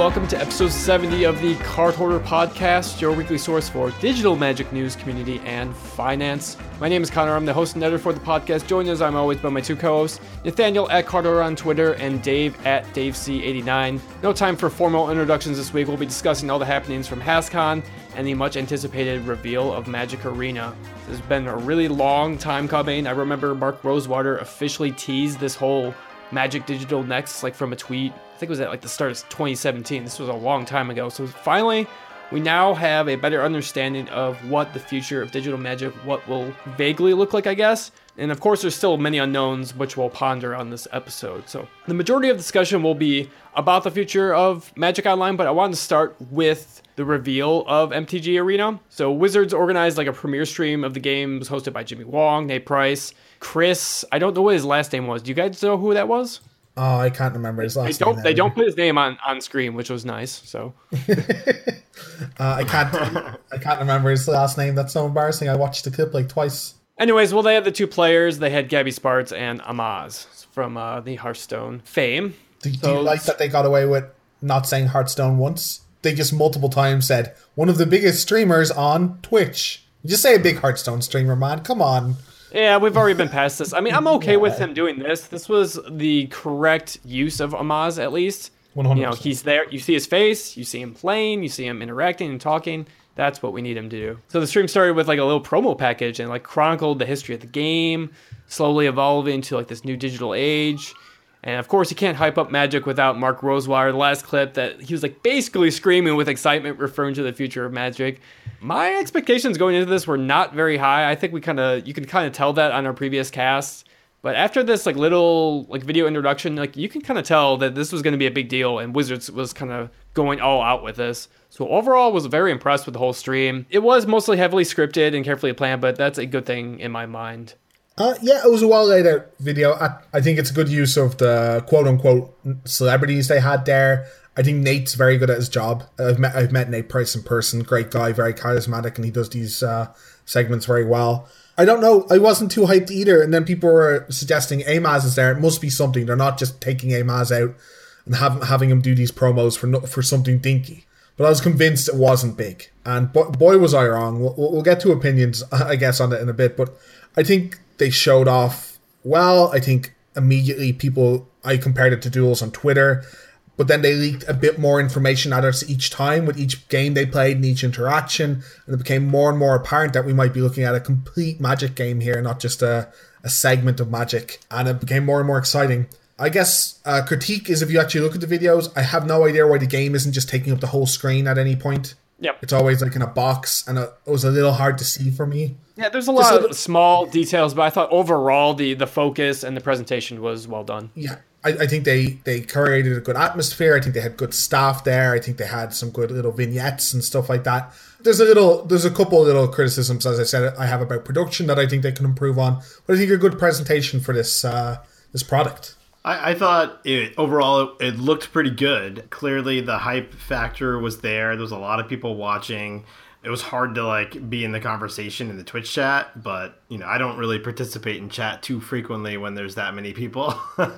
welcome to episode 70 of the Card Hoarder Podcast, your weekly source for digital Magic news, community, and finance. My name is Connor. I'm the host and editor for the podcast, joined as I'm always by my two co-hosts, Nathaniel at Card Hoarder on Twitter and Dave at DaveC89. No time for formal introductions this week. We'll be discussing all the happenings from HasCon and the much anticipated reveal of Magic Arena. This has been a really long time coming. I remember Mark Rosewater officially teased this whole Magic Digital Next, like from a tweet. I think it was at like the start of 2017. This was a long time ago. So finally, we now have a better understanding of what the future of digital Magic, what will vaguely look like, I guess. And of course, there's still many unknowns which we'll ponder on this episode. So the majority of the discussion will be about the future of Magic Online, but I wanted to start with the reveal of MTG Arena. So Wizards organized like a premiere stream of the game. It was hosted by Jimmy Wong, Nate Price, Chris. I don't know what his last name was. Do you guys know who that was? Oh, I can't remember his last name. They don't put his name on screen, which was nice. So I can't remember his last name. That's so embarrassing. I watched the clip like twice. Anyways, well, they had the two players. They had Gabby Spartz and Amaz from the Hearthstone fame. Do you like that they got away with not saying Hearthstone once? They just multiple times said, one of the biggest streamers on Twitch. You just say a big Hearthstone streamer, man. Come on. Yeah, we've already been past this. I mean, I'm okay with him doing this. This was the correct use of Amaz, at least. 100%. You know, he's there. You see his face. You see him playing. You see him interacting and talking. That's what we need him to do. So the stream started with like a little promo package and like chronicled the history of the game, slowly evolving to like this new digital age. And of course, you can't hype up Magic without Mark Rosewater. The last clip that he was like basically screaming with excitement, referring to the future of Magic. My expectations going into this were not very high. I think you can kind of tell that on our previous casts. But after this like little like video introduction, like you can kind of tell that this was going to be a big deal, and Wizards was kind of going all out with this. So overall, I was very impressed with the whole stream. It was mostly heavily scripted and carefully planned, but that's a good thing in my mind. Yeah, it was a well laid out video. I think it's a good use of the quote unquote celebrities they had there. I think Nate's very good at his job. I've met Nate Price in person. Great guy, very charismatic, and he does these segments very well. I don't know. I wasn't too hyped either. And then people were suggesting Amaz is there. It must be something. They're not just taking Amaz out and having him do these promos for something dinky. But I was convinced it wasn't big. And boy, was I wrong. We'll get to opinions, I guess, on it in a bit. But I think they showed off well. I think immediately I compared it to duels on Twitter. But then they leaked a bit more information at us each time with each game they played and each interaction. And it became more and more apparent that we might be looking at a complete Magic game here, not just a segment of Magic. And it became more and more exciting. I guess critique is if you actually look at the videos, I have no idea why the game isn't just taking up the whole screen at any point. Yep. It's always like in a box, and it was a little hard to see for me. Yeah, there's a lot of small details, but I thought overall the focus and the presentation was well done. Yeah, I think they created a good atmosphere. I think they had good staff there. I think they had some good little vignettes and stuff like that. There's a couple of little criticisms, as I said, I have about production that I think they can improve on. But I think a good presentation for this product. I thought overall it looked pretty good. Clearly the hype factor was there. There was a lot of people watching. It was hard to like be in the conversation in the Twitch chat, but I don't really participate in chat too frequently when there's that many people.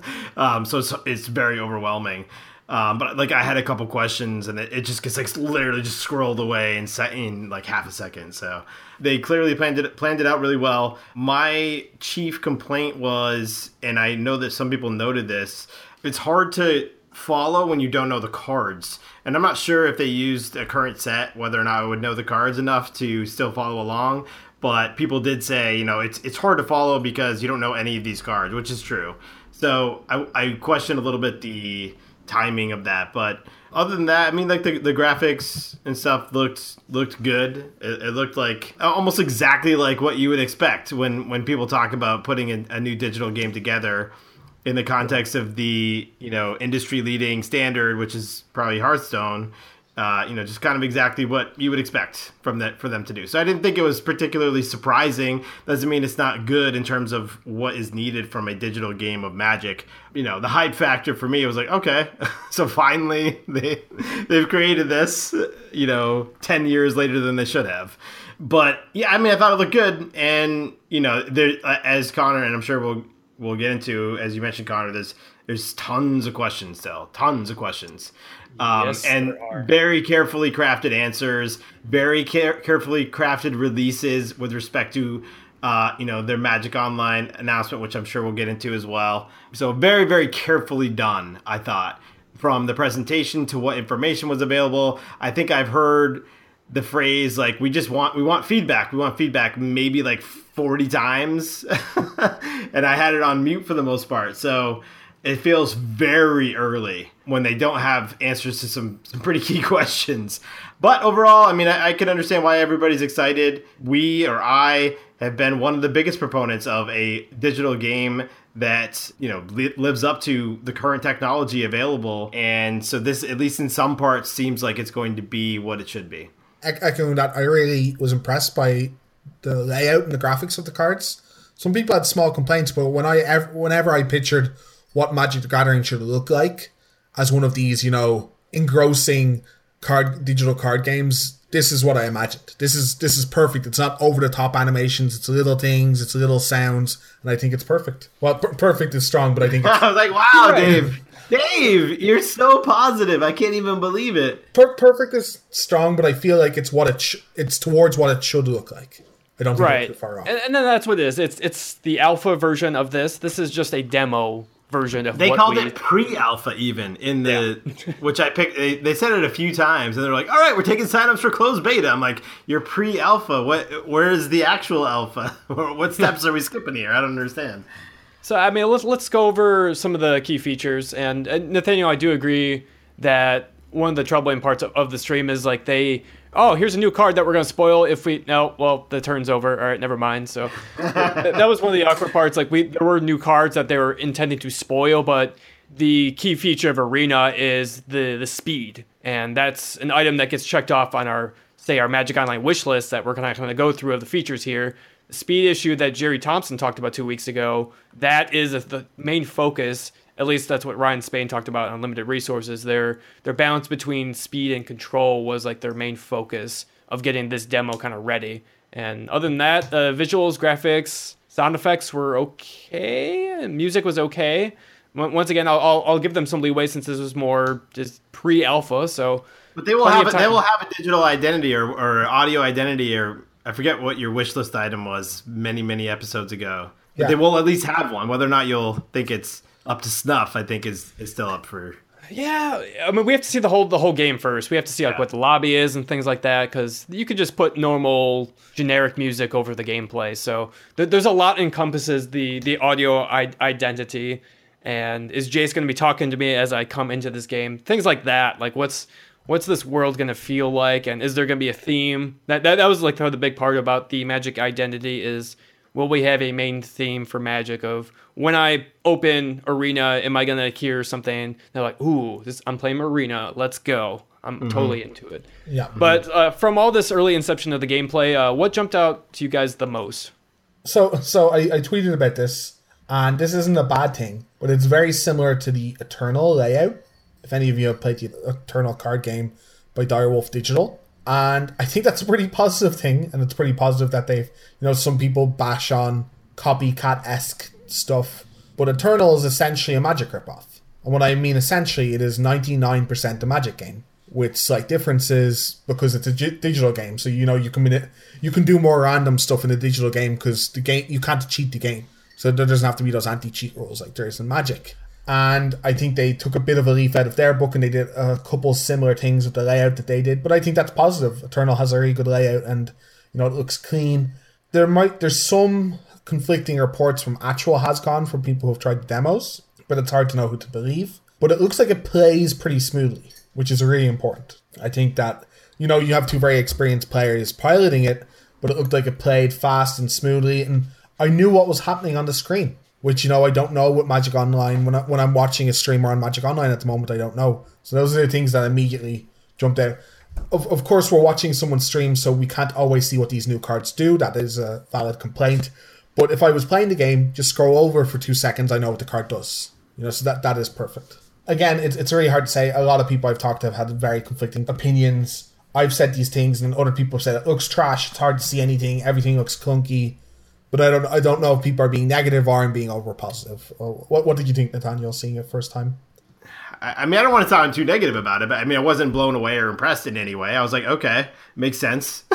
So it's very overwhelming. But like I had a couple questions and it just gets like literally just scrolled away and set in like half a second. So they clearly planned it out really well. My chief complaint was, and I know that some people noted this, it's hard to follow when you don't know the cards. And I'm not sure if they used a current set, whether or not I would know the cards enough to still follow along. But people did say, it's hard to follow because you don't know any of these cards, which is true. So I question a little bit the timing of that, but other than that, I mean, like the graphics and stuff looked good. It looked like almost exactly like what you would expect when people talk about putting a new digital game together in the context of the industry leading standard, which is probably Hearthstone. Just kind of exactly what you would expect for them to do. So I didn't think it was particularly surprising. Doesn't mean it's not good in terms of what is needed from a digital game of Magic. The hype factor for me was like, okay, so finally they've created this, 10 years later than they should have. But yeah, I mean, I thought it looked good. And, there, as Connor, and I'm sure we'll get into, as you mentioned, Connor, there's tons of questions still, tons of questions. Yes, and there are. very carefully crafted answers, very carefully crafted releases with respect to their Magic Online announcement, which I'm sure we'll get into as well. So very, very carefully done, I thought, from the presentation to what information was available. I think I've heard the phrase like we want feedback. We want feedback maybe like 40 times. And I had it on mute for the most part. So it feels very early when they don't have answers to some pretty key questions. But overall, I mean, I can understand why everybody's excited. I have been one of the biggest proponents of a digital game that, lives up to the current technology available. And so this, at least in some parts, seems like it's going to be what it should be. Echoing that, I really was impressed by the layout and the graphics of the cards. Some people had small complaints, but whenever I pictured what Magic the Gathering should look like as one of these, engrossing digital card games, this is what I imagined. This is perfect. It's not over the top animations. It's little things. It's little sounds, and I think it's perfect. Well, perfect is strong, but I think I was like, wow, right. Dave, you're so positive. I can't even believe it. Perfect is strong, but I feel like it's it's towards what it should look like. I don't think it's too far off. And then that's what it is. It's the alpha version of this. This is just a demo version of they called it pre-alpha even in the which I picked. They said it a few times and they're like, all right, we're taking signups for closed beta. I'm like, you're pre-alpha, where's the actual alpha? What steps are we skipping here? I don't understand. So I mean, let's go over some of the key features. And Nathaniel, I do agree that one of the troubling parts of the stream is like here's a new card that we're going to spoil if the turn's over. All right, never mind. So that was one of the awkward parts. Like there were new cards that they were intending to spoil, but the key feature of Arena is the speed. And that's an item that gets checked off on our Magic Online wish list that we're going to kind of go through of the features here. The speed issue that Jerry Thompson talked about 2 weeks ago, that is the main focus. At least that's what Ryan Spain talked about on Limited Resources. Their balance between speed and control was like their main focus of getting this demo kind of ready. And other than that, visuals, graphics, sound effects were okay. Music was okay. Once again, I'll give them some leeway since this was more just pre-alpha. So, but they will have a digital identity or audio identity, or I forget what your wish list item was many episodes ago. But they will at least have one. Whether or not you'll think it's up to snuff, I think is still up for. Yeah, I mean, we have to see the whole game first. We have to see what the lobby is and things like that, because you could just put normal generic music over the gameplay. So there's a lot encompasses the audio identity, and is Jace going to be talking to me as I come into this game? Things like that. Like what's this world going to feel like, and is there going to be a theme? That was like the big part about the Magic identity is, will we have a main theme for Magic of when I open Arena, am I going to hear something? They're like, ooh, I'm playing Arena. Let's go. I'm totally into it. Yeah. But from all this early inception of the gameplay, what jumped out to you guys the most? So I tweeted about this, and this isn't a bad thing, but it's very similar to the Eternal layout. If any of you have played the Eternal card game by Direwolf Digital. And I think that's a pretty positive thing, and it's pretty positive that they've, some people bash on copycat-esque stuff, but Eternal is essentially a Magic ripoff. And what I mean essentially, it is 99% a Magic game, with slight differences because it's a digital game. So you can do more random stuff in a digital game because the game you can't cheat the game, so there doesn't have to be those anti-cheat rules like there is in Magic. And I think they took a bit of a leaf out of their book and they did a couple similar things with the layout that they did. But I think that's positive. Eternal has a really good layout and, it looks clean. There's some conflicting reports from actual HasCon from people who've tried the demos, but it's hard to know who to believe. But it looks like it plays pretty smoothly, which is really important. I think that, you have two very experienced players piloting it, but it looked like it played fast and smoothly. And I knew what was happening on the screen. Which, I don't know with Magic Online. When I'm watching a streamer on Magic Online at the moment, I don't know. So those are the things that immediately jumped out. Of course, we're watching someone stream, so we can't always see what these new cards do. That is a valid complaint. But if I was playing the game, just scroll over for 2 seconds, I know what the card does. So that is perfect. Again, it's really hard to say. A lot of people I've talked to have had very conflicting opinions. I've said these things, and other people have said it looks trash, it's hard to see anything, everything looks clunky. But I don't know if people are being negative or being over positive. What did you think, Nathaniel, seeing it first time? I mean, I don't want to sound too negative about it, but I mean, I wasn't blown away or impressed in any way. I was like, okay, makes sense.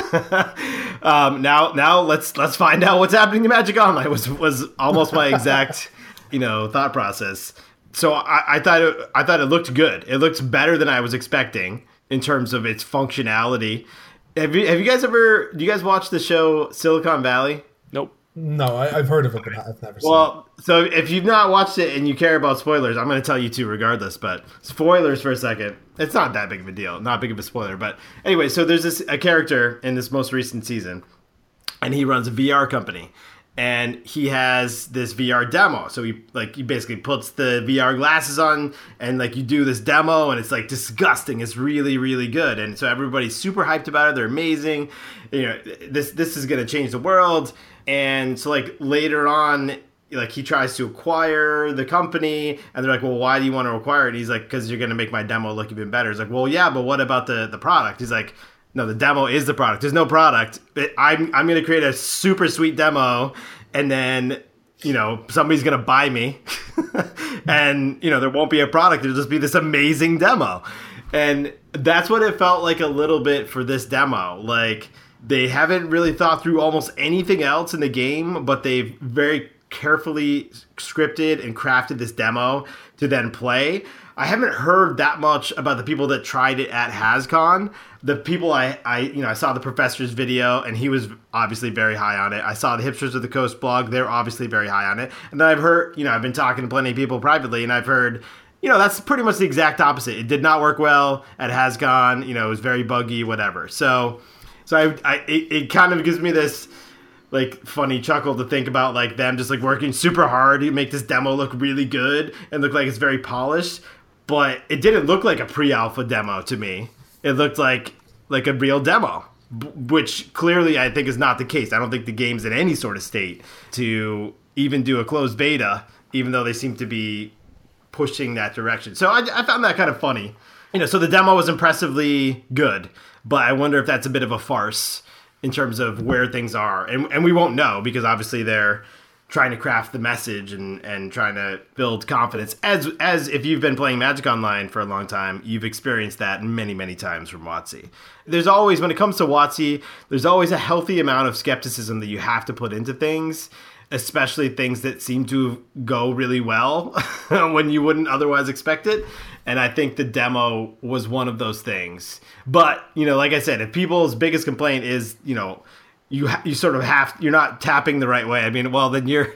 Now let's find out what's happening to Magic Online was almost my exact, thought process. So I thought it looked good. It looked better than I was expecting in terms of its functionality. Do you guys watch the show Silicon Valley? Nope. No, I've heard of it, but I've never seen it. Well, so if you've not watched it and you care about spoilers, I'm going to tell you too regardless, but spoilers for a second. It's not that big of a deal. Not big of a spoiler. But anyway, so there's a character in this most recent season, and he runs a VR company. And he has this VR demo. So he basically puts the VR glasses on and you do this demo and it's disgusting. It's really, really good. And so everybody's super hyped about it. They're amazing. This is going to change the world. And so later on, he tries to acquire the company and they're like, well, why do you want to acquire it? He's like, because you're going to make my demo look even better. He's like, well, yeah, but what about the product? He's like, no, the demo is the product. There's no product. I'm going to create a super sweet demo, and then, somebody's going to buy me. And, there won't be a product. It'll just be this amazing demo. And that's what it felt like a little bit for this demo. They haven't really thought through almost anything else in the game, but they've very carefully scripted and crafted this demo to then play. I haven't heard that much about the people that tried it at HasCon. The people I saw the professor's video and he was obviously very high on it. I saw the Hipsters of the Coast blog. They're obviously very high on it. And then I've heard, I've been talking to plenty of people privately and I've heard, that's pretty much the exact opposite. It did not work well at HasCon. It was very buggy, whatever. So it kind of gives me this funny chuckle to think about them just working super hard to make this demo look really good and look like it's very polished. But it didn't look like a pre-alpha demo to me. It looked like a real demo, which clearly I think is not the case. I don't think the game's in any sort of state to even do a closed beta, even though they seem to be pushing that direction. So I found that kind of funny. So the demo was impressively good, but I wonder if that's a bit of a farce in terms of where things are. And we won't know because obviously they're trying to craft the message and trying to build confidence. As if you've been playing Magic Online for a long time, you've experienced that many, many times from WotC. There's always, when it comes to WotC, there's always a healthy amount of skepticism that you have to put into things, especially things that seem to go really well when you wouldn't otherwise expect it. And I think the demo was one of those things. But, like I said, if people's biggest complaint is, you sort of you're not tapping the right way. I mean, well, then you're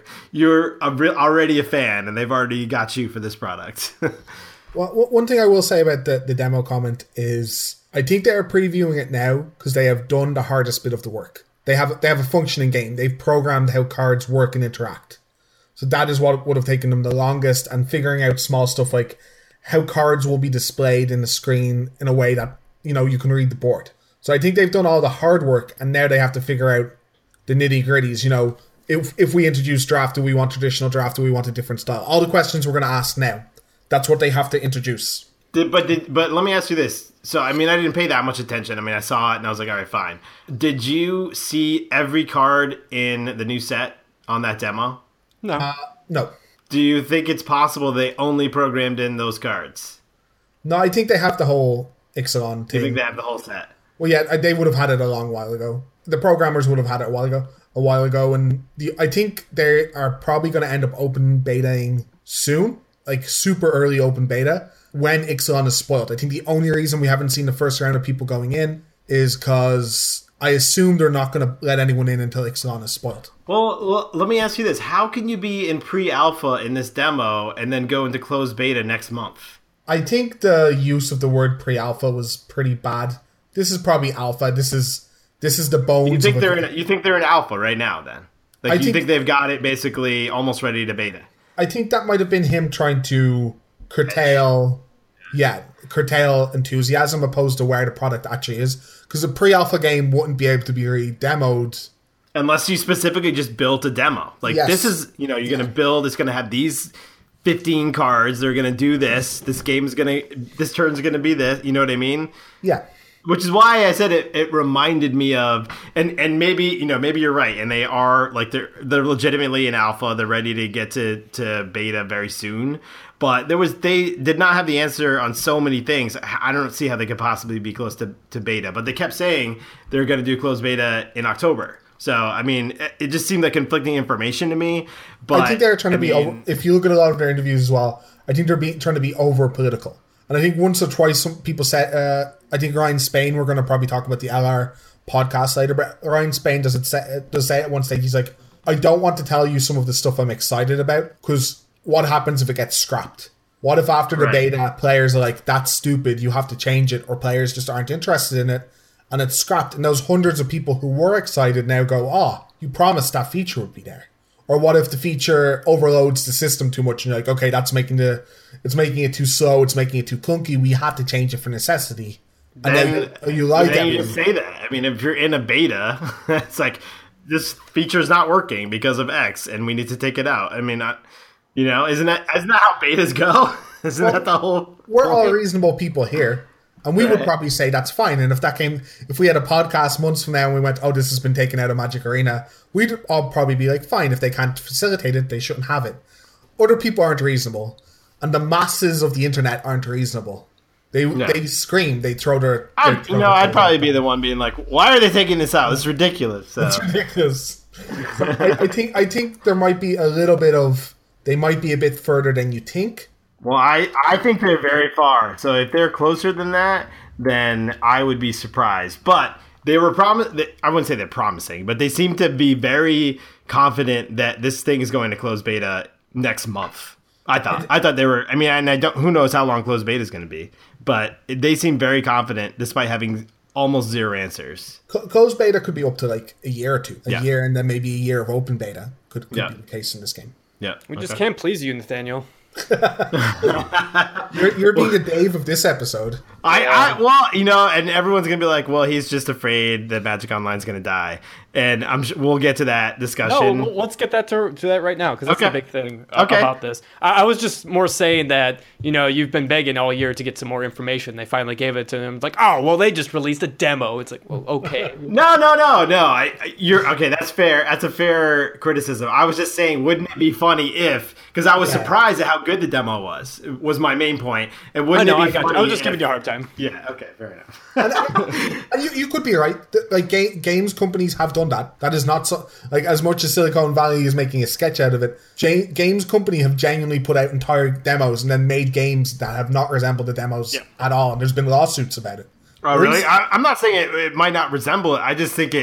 already a fan and they've already got you for this product. Well, one thing I will say about the demo comment is I think they're previewing it now because they have done the hardest bit of the work. They have a functioning game. They've programmed how cards work and interact. So that is what would have taken them the longest, and figuring out small stuff like how cards will be displayed in the screen in a way that, you can read the board. So I think they've done all the hard work, and now they have to figure out the nitty-gritties. If we introduce draft, do we want traditional draft? Do we want a different style? All the questions we're going to ask now. That's what they have to introduce. But let me ask you this. So, I mean, I didn't pay that much attention. I mean, I saw it, and I was like, all right, fine. Did you see every card in the new set on that demo? No. No. Do you think it's possible they only programmed in those cards? No, I think they have the whole Ixalan thing. Do you think they have the whole set? Well, yeah, they would have had it a long while ago. The programmers would have had it a while ago, and I think they are probably going to end up open betaing soon, super early open beta, when Ixalan is spoiled. I think the only reason we haven't seen the first round of people going in is because I assume they're not going to let anyone in until Ixalan is spoiled. Well, let me ask you this. How can you be in pre-alpha in this demo and then go into closed beta next month? I think the use of the word pre-alpha was pretty bad. This is probably alpha. This is the bones. You think they're in alpha right now? Then, you think they've got it basically almost ready to beta? I think that might have been him trying to curtail enthusiasm opposed to where the product actually is. Because a pre-alpha game wouldn't be able to be re-demoed unless you specifically just built a demo. Yes. This is you're going to build. It's going to have these 15 cards. They're going to do this. This turn's going to be this. You know what I mean? Yeah. Which is why I said it reminded me of, and maybe maybe you're right, and they are like they're legitimately in alpha. They're ready to get to beta very soon. But they did not have the answer on so many things. I don't see how they could possibly be close to beta. But they kept saying they're going to do closed beta in October. So I mean, it just seemed like conflicting information to me. But I think they're trying to be over. If you look at a lot of their interviews as well, I think they're trying to be over political. And I think once or twice some people said, I think Ryan Spain, we're going to probably talk about the LR podcast later, but Ryan Spain does say at one stage, he's like, I don't want to tell you some of the stuff I'm excited about, because what happens if it gets scrapped? What if after the beta, players are like, that's stupid, you have to change it, or players just aren't interested in it, and it's scrapped, and those hundreds of people who were excited now go, oh, you promised that feature would be there. Or what if the feature overloads the system too much and you're like, okay, it's making it too slow, it's making it too clunky, we have to change it for necessity. And then you like that. You say that. I mean, if you're in a beta, it's like, this feature's not working because of X and we need to take it out. I mean, isn't that how betas go? Isn't that the whole... We're all reasonable people here. And we would probably say that's fine. And if we had a podcast months from now and we went, oh, this has been taken out of Magic Arena, we'd all probably be like, fine, if they can't facilitate it, they shouldn't have it. Other people aren't reasonable. And the masses of the internet aren't reasonable. They scream, they throw their... I'd probably be the one being like, why are they taking this out? It's ridiculous. So. It's ridiculous. I think there might be a little bit of... They might be a bit further than you think. Well, I think they're very far. So if they're closer than that, then I would be surprised. But they were I wouldn't say they're promising, but they seem to be very confident that this thing is going to close beta next month. I thought they were. I mean, and who knows how long closed beta is going to be, but they seem very confident despite having almost zero answers. Closed beta could be up to like a year or two, year, and then maybe a year of open beta could be the case in this game. Yeah, we just can't please you, Nathaniel. You're being the Dave of this episode. And everyone's gonna be like, well, he's just afraid that Magic Online's gonna die, and I'm sure we'll get to that discussion. No, let's get that to that right now, because that's the big thing about this. I was just more saying that you've been begging all year to get some more information. They finally gave it to him. It's like, oh well, they just released a demo. It's like, well, okay. No. You're okay. That's fair. That's a fair criticism. I was just saying, wouldn't it be funny if? Because I was surprised at how good the demo was my main point. And wouldn't it be funny? I was just giving you a hard time. Yeah. Okay. Fair enough. and you could be right. Like games companies have done that. That is not so. Like as much as Silicon Valley is making a sketch out of it, games company have genuinely put out entire demos and then made games that have not resembled the demos at all. And there's been lawsuits about it. Oh, really? I'm not saying it might not resemble it. I just think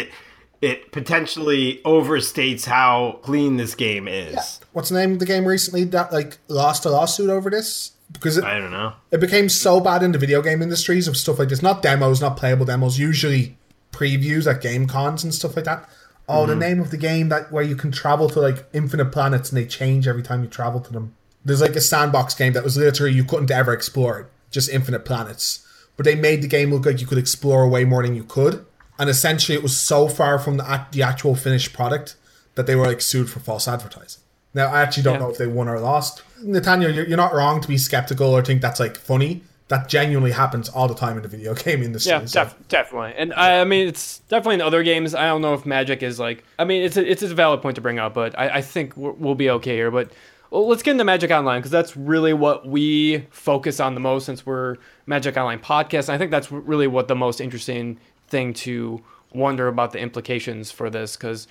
it potentially overstates how clean this game is. Yeah. What's the name of the game recently that lost a lawsuit over this? Because I don't know. It became so bad in the video game industries of stuff like this. Not demos, not playable demos. Usually previews at game cons and stuff like that. Oh, the name of the game where you can travel to infinite planets and they change every time you travel to them. There's a sandbox game that was literally you couldn't ever explore it. Just infinite planets. But they made the game look like you could explore way more than you could. And essentially it was so far from the actual finished product that they were sued for false advertising. Now, I actually don't know if they won or lost. Nathaniel, you're not wrong to be skeptical or think that's funny. That genuinely happens all the time in the video game industry. Yeah, definitely. And I mean, it's definitely in other games. I don't know if Magic is it's a valid point to bring up, but I think we'll be okay here. But let's get into Magic Online, because that's really what we focus on the most since we're Magic Online podcast. And I think that's really what the most interesting thing to wonder about the implications for this, because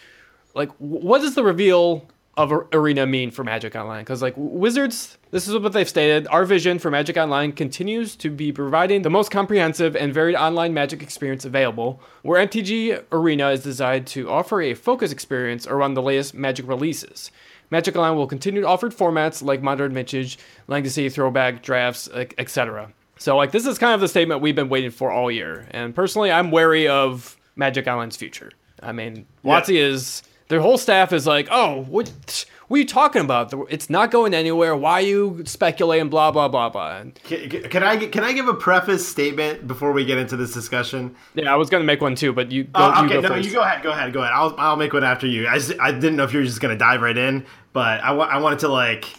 what does the reveal of Arena mean for Magic Online? Because Wizards, this is what they've stated: our vision for Magic Online continues to be providing the most comprehensive and varied online Magic experience available, where MTG Arena is designed to offer a focused experience around the latest Magic releases. Magic Online will continue to offer formats like Modern Vintage, Legacy, Throwback, Drafts, etc. So this is kind of the statement we've been waiting for all year. And personally, I'm wary of Magic Online's future. I mean, WotC is... Their whole staff is oh, what are you talking about? It's not going anywhere. Why are you speculating? Blah blah blah blah. Can I give a preface statement before we get into this discussion? Yeah, I was going to make one too, but you go. Okay, first. You go ahead. Go ahead. I'll make one after you. I didn't know if you were just going to dive right in, but I wanted to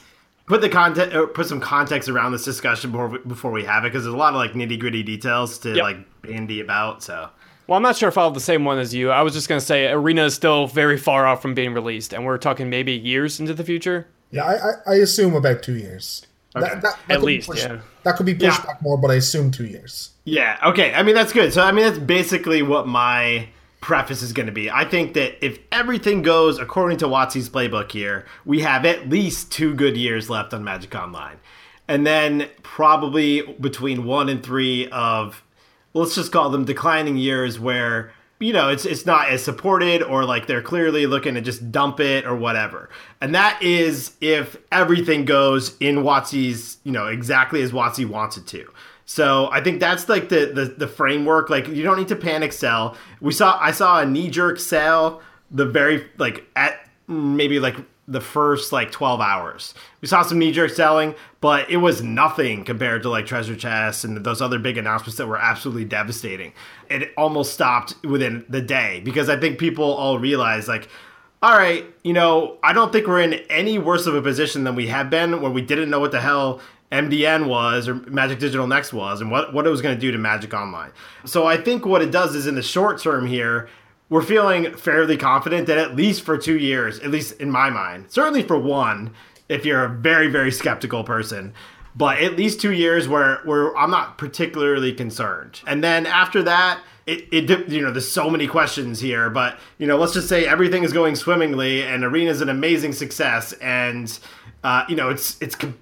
put some context around this discussion before we have it, because there's a lot of like nitty gritty details to like bandy about. So, well, I'm not sure if I'll have the same one as you. I was just gonna say Arena is still very far off from being released, and we're talking maybe years into the future. Yeah, I assume about 2 years. Okay. At least, that could be pushed back more, but I assume 2 years. Yeah. Okay. I mean, that's good. So, I mean, that's basically what my preface is going to be. I think that if everything goes according to WotC's playbook here, we have at least 2 good years left on Magic Online. And then probably between 1 and 3 of, let's just call them declining years where, you know, it's not as supported, or like they're clearly looking to just dump it or whatever. And that is if everything goes in WotC's, you know, exactly as WotC wants it to. So I think that's like the framework. Like, you don't need to panic sell. I saw a knee-jerk sell the very, like, at maybe like the first like 12 hours. We saw some knee-jerk selling, but it was nothing compared to like Treasure Chest and those other big announcements that were absolutely devastating. It almost stopped within the day, because I think people all realized, like, all right, you know, I don't think we're in any worse of a position than we have been when we didn't know what the hell MDN was, or Magic Digital Next was, and what it was going to do to Magic Online. So I think what it does is, in the short term here, we're feeling fairly confident that at least for 2 years, at least in my mind, certainly for 1, if you're a very, very skeptical person, but at least 2 years where I'm not particularly concerned. And then after that, it you know, there's so many questions here, but, you know, let's just say everything is going swimmingly and Arena is an amazing success, and you know, it's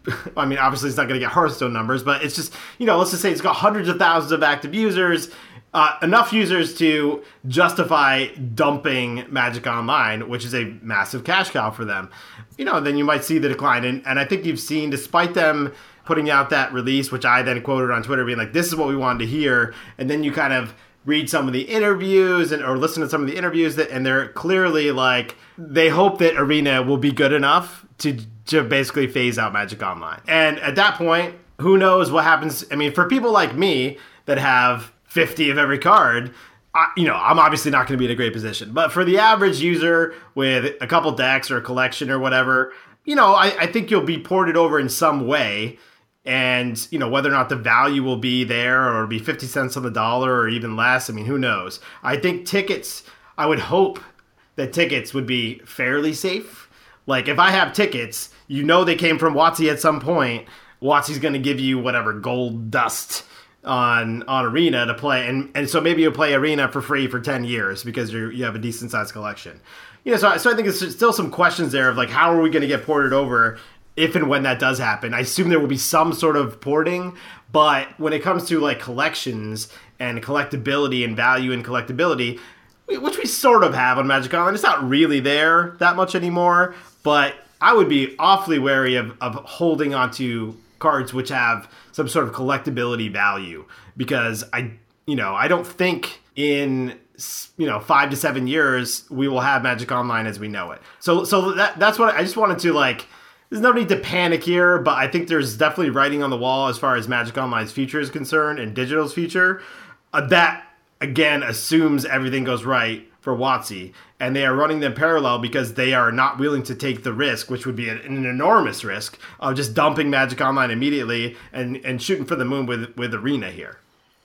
I mean, obviously it's not going to get Hearthstone numbers, but it's just, you know, let's just say it's got hundreds of thousands of active users, enough users to justify dumping Magic Online, which is a massive cash cow for them. You know, then you might see the decline. And I think you've seen, despite them putting out that release, which I then quoted on Twitter, being like, this is what we wanted to hear. And then you kind of read some of the interviews or listen to some of the interviews and they're clearly like, they hope that Arena will be good enough to basically phase out Magic Online. And at that point, who knows what happens? I mean, for people like me that have 50 of every card, you know, I'm obviously not going to be in a great position. But for the average user with a couple decks or a collection or whatever, you know, I think you'll be ported over in some way. And, you know, whether or not the value will be there or be 50 cents on the dollar or even less, I mean, who knows? I think tickets, I would hope that tickets would be fairly safe. Like, if I have tickets, you know they came from WotC at some point. WotC's going to give you whatever gold dust on Arena to play. And so maybe you'll play Arena for free for 10 years because you have a decent sized collection. You know, so I think there's still some questions there of like, how are we going to get ported over if and when that does happen? I assume there will be some sort of porting, but when it comes to like collections and collectability and value in collectability, which we sort of have on Magic Online, it's not really there that much anymore, but I would be awfully wary of holding onto cards which have some sort of collectability value, because I don't think in 5 to 7 years we will have Magic Online as we know it. So that's what I just wanted to like. There's no need to panic here, but I think there's definitely writing on the wall as far as Magic Online's future is concerned and Digital's future. That again assumes everything goes right for WotC, and they are running them parallel because they are not willing to take the risk, which would be an enormous risk, of just dumping Magic Online immediately and shooting for the moon with Arena here.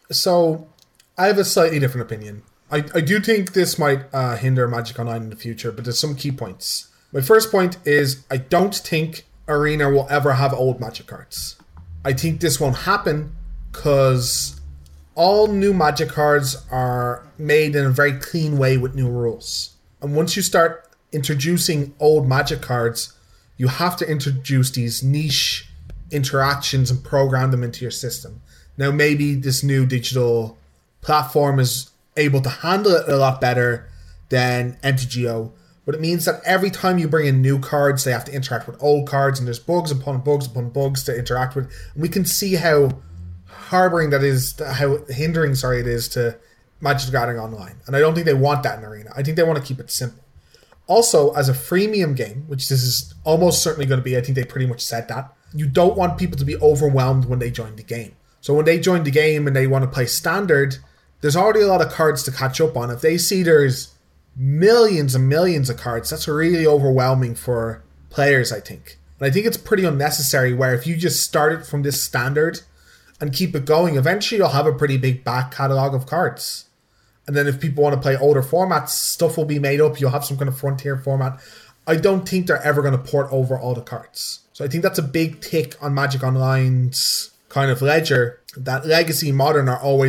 So I have a slightly different opinion. I do think this might hinder Magic Online in the future, but there's some key points. My first point is I don't think Arena will ever have old Magic cards. I think this won't happen because all new Magic cards are made in a very clean way with new rules. And once you start introducing old Magic cards, you have to introduce these niche interactions and program them into your system. Now, maybe this new digital platform is able to handle it a lot better than MTGO, but it means that every time you bring in new cards, they have to interact with old cards, and there's bugs upon bugs upon bugs to interact with. And we can see how harboring that is, how hindering, it is to Magic the Gathering Online. And I don't think they want that in Arena. I think they want to keep it simple. Also, as a freemium game, which this is almost certainly going to be, I think they pretty much said that, you don't want people to be overwhelmed when they join the game. So when they join the game and they want to play Standard, there's already a lot of cards to catch up on. If they see there's millions and millions of cards, that's really overwhelming for players, I think. And I think it's pretty unnecessary where if you just start it from this standard and keep it going, eventually you'll have a pretty big back catalogue of cards. And then if people want to play older formats, stuff will be made up. You'll have some kind of frontier format. I don't think they're ever going to port over all the cards. So I think that's a big tick on Magic Online's kind of ledger, that Legacy, Modern,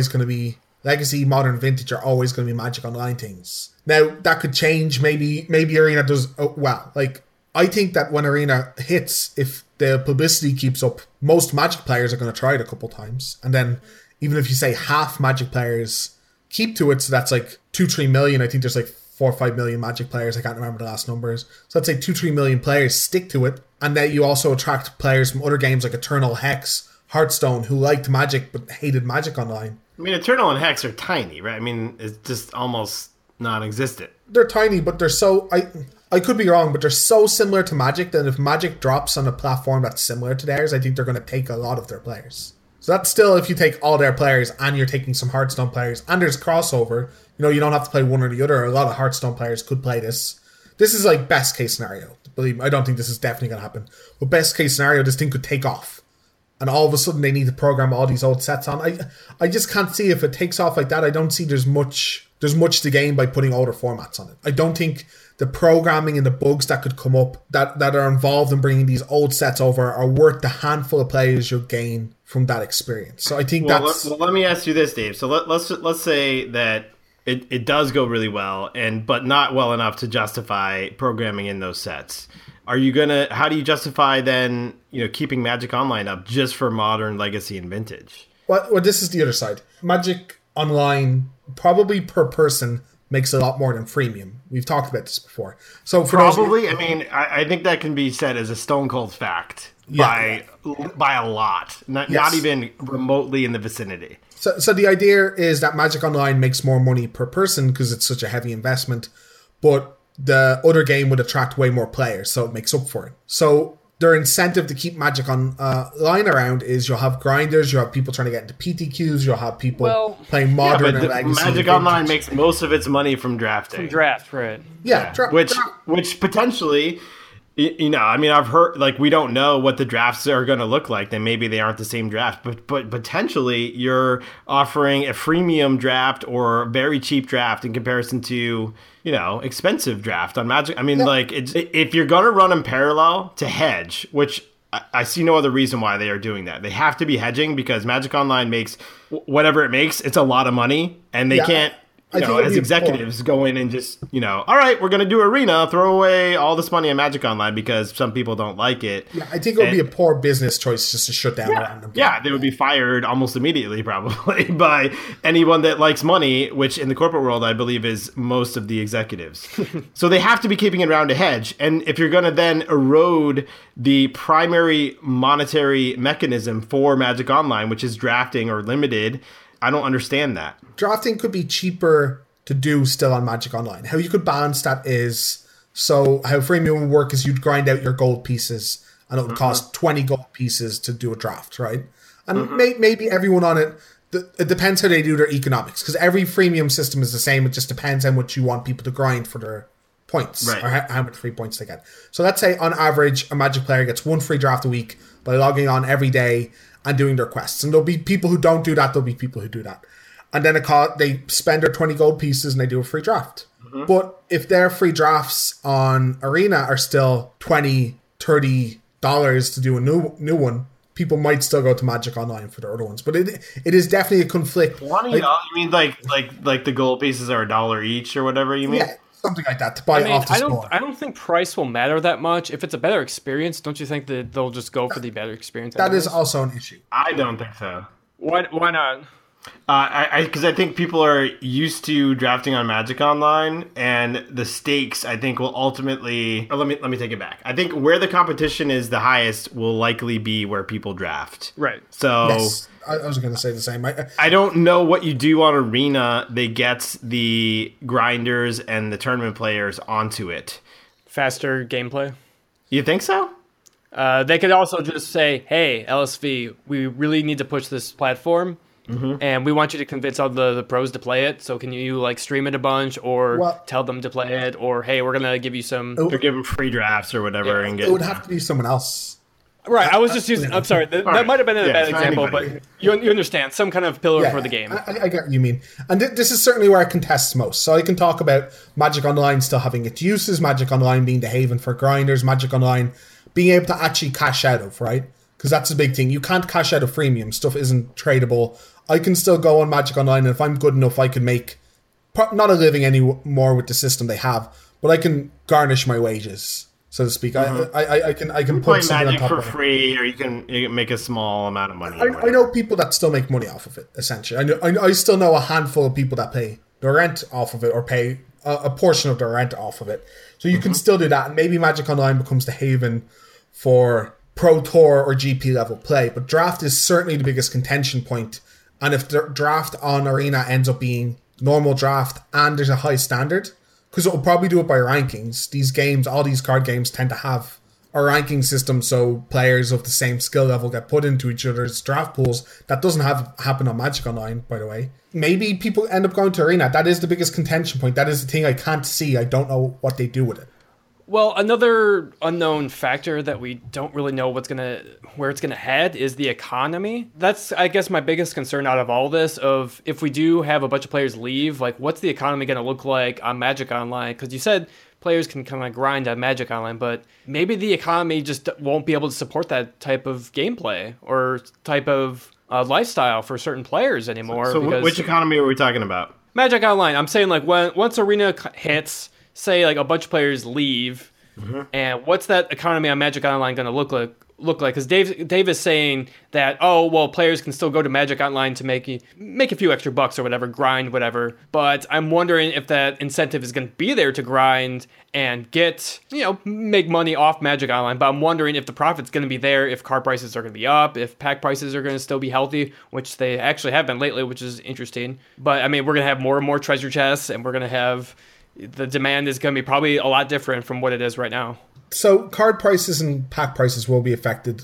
Vintage are always going to be Magic Online things. Now, that could change. Maybe Arena does well. Like, I think that when Arena hits, if the publicity keeps up, most Magic players are going to try it a couple times. And then even if you say half Magic players keep to it, so that's like 2-3 million. I think there's like 4 or 5 million Magic players. I can't remember the last numbers. So let's say 2-3 million players stick to it. And then you also attract players from other games like Eternal, Hex, Hearthstone, who liked Magic but hated Magic Online. I mean, Eternal and Hex are tiny, right? I mean, it's just almost non-existent. They're tiny, but they're so... I could be wrong, but they're so similar to Magic that if Magic drops on a platform that's similar to theirs, I think they're going to take a lot of their players. So that's still if you take all their players and you're taking some Hearthstone players and there's crossover. You know, you don't have to play one or the other. A lot of Hearthstone players could play this. This is like best case scenario. Believe me, I don't think this is definitely going to happen. But best case scenario, this thing could take off. And all of a sudden they need to program all these old sets on. I just can't see if it takes off like that. I don't see there's much to gain by putting older formats on it. I don't think the programming and the bugs that could come up that are involved in bringing these old sets over are worth the handful of players you'll gain from that experience. So I think that's... Well, let me ask you this, Dave. So let's say that it does go really well, but not well enough to justify programming in those sets. How do you justify then, keeping Magic Online up just for Modern, Legacy, and Vintage? Well, this is the other side. Magic Online, probably per person, makes a lot more than freemium. We've talked about this before. So probably, I think that can be said as a stone cold fact by a lot, not even remotely in the vicinity. So the idea is that Magic Online makes more money per person because it's such a heavy investment, but the other game would attract way more players, so it makes up for it. So their incentive to keep Magic Online around is you'll have grinders, you'll have people trying to get into PTQs, you'll have people playing Modern and Legacy. Magic Online makes most of its money from drafting. From draft, right. Yeah. Which potentially... I've heard, we don't know what the drafts are going to look like. Then maybe they aren't the same draft, but potentially you're offering a freemium draft or a very cheap draft in comparison to, expensive draft on Magic. If you're going to run in parallel to hedge, which I see no other reason why they are doing that. They have to be hedging because Magic Online makes whatever it makes. It's a lot of money and they can't. As executives go in and just, all right, we're going to do Arena, throw away all this money on Magic Online because some people don't like it. Yeah, I think it would be a poor business choice just to shut down random. Yeah, they would be fired almost immediately probably by anyone that likes money, which in the corporate world I believe is most of the executives. So they have to be keeping it around to hedge. And if you're going to then erode the primary monetary mechanism for Magic Online, which is drafting or limited, I don't understand that. Drafting could be cheaper to do still on Magic Online. How you could balance that is, so how freemium would work is you'd grind out your gold pieces and it would cost 20 gold pieces to do a draft, right? And maybe everyone on it, it depends how they do their economics because every freemium system is the same. It just depends how much you want people to grind for their points or how much free points they get. So let's say on average, a Magic player gets one free draft a week by logging on every day and doing their quests. And there'll be people who don't do that. There'll be people who do that. And then they spend their 20 gold pieces and they do a free draft. But if their free drafts on Arena are still $20, $30 to do a new one, people might still go to Magic Online for the other ones. But it is definitely a conflict. $20? You mean like the gold pieces are $1 each or whatever you mean? Yeah. Something like that to buy off the store. I don't think price will matter that much. If it's a better experience, don't you think that they'll just go for the better experience? That is also an issue. I don't think so. Why not? Because I think people are used to drafting on Magic Online, and the stakes I think will ultimately. Let me take it back. I think where the competition is the highest will likely be where people draft. Right. So. Yes. I was going to say the same. I don't know what you do on Arena that gets the grinders and the tournament players onto it. Faster gameplay. You think so? They could also just say, hey, LSV, we really need to push this platform. and we want you to convince all the pros to play it. So can you like stream it a bunch, or tell them to play it, or hey, we're gonna give you some, or give them free drafts or whatever, and get. It would have to be someone else. Right, I was just using. I'm sorry, that might have been a bad example, but you understand, some kind of pillar for the game. I get what you mean, and this is certainly where I contest most. So I can talk about Magic Online still having its uses, Magic Online being the haven for grinders, Magic Online being able to actually cash out of, right? Because that's a big thing. You can't cash out of freemium. Stuff isn't tradable. I can still go on Magic Online, and if I'm good enough, I can make not a living anymore with the system they have, but I can garnish my wages, so to speak. I can put something Magic on top for of free, or you can make a small amount of money. I know people that still make money off of it. Essentially, I still know a handful of people that pay their rent off of it, or pay a portion of their rent off of it. So you can still do that, and maybe Magic Online becomes the haven for Pro Tour or GP level play. But draft is certainly the biggest contention point. And if the draft on Arena ends up being normal draft and there's a high standard, because it'll probably do it by rankings. These games, all these card games tend to have a ranking system, so players of the same skill level get put into each other's draft pools. That doesn't happen on Magic Online, by the way. Maybe people end up going to Arena. That is the biggest contention point. That is the thing I can't see. I don't know what they do with it. Well, another unknown factor that we don't really know where it's gonna head is the economy. That's, I guess, my biggest concern out of all this. Of if we do have a bunch of players leave, like what's the economy gonna look like on Magic Online? Because you said players can kind of grind on Magic Online, but maybe the economy just won't be able to support that type of gameplay or type of lifestyle for certain players anymore. So which economy are we talking about? Magic Online. I'm saying like once Arena hits, say like a bunch of players leave, and what's that economy on Magic Online going to look like? Because Dave is saying that, oh well, players can still go to Magic Online to make a few extra bucks or whatever, grind whatever. But I'm wondering if that incentive is going to be there to grind and get, make money off Magic Online. But I'm wondering if the profit's going to be there, if card prices are going to be up, if pack prices are going to still be healthy, which they actually have been lately, which is interesting. But I mean, we're going to have more and more treasure chests, and we're going to have. The demand is going to be probably a lot different from what it is right now. So card prices and pack prices will be affected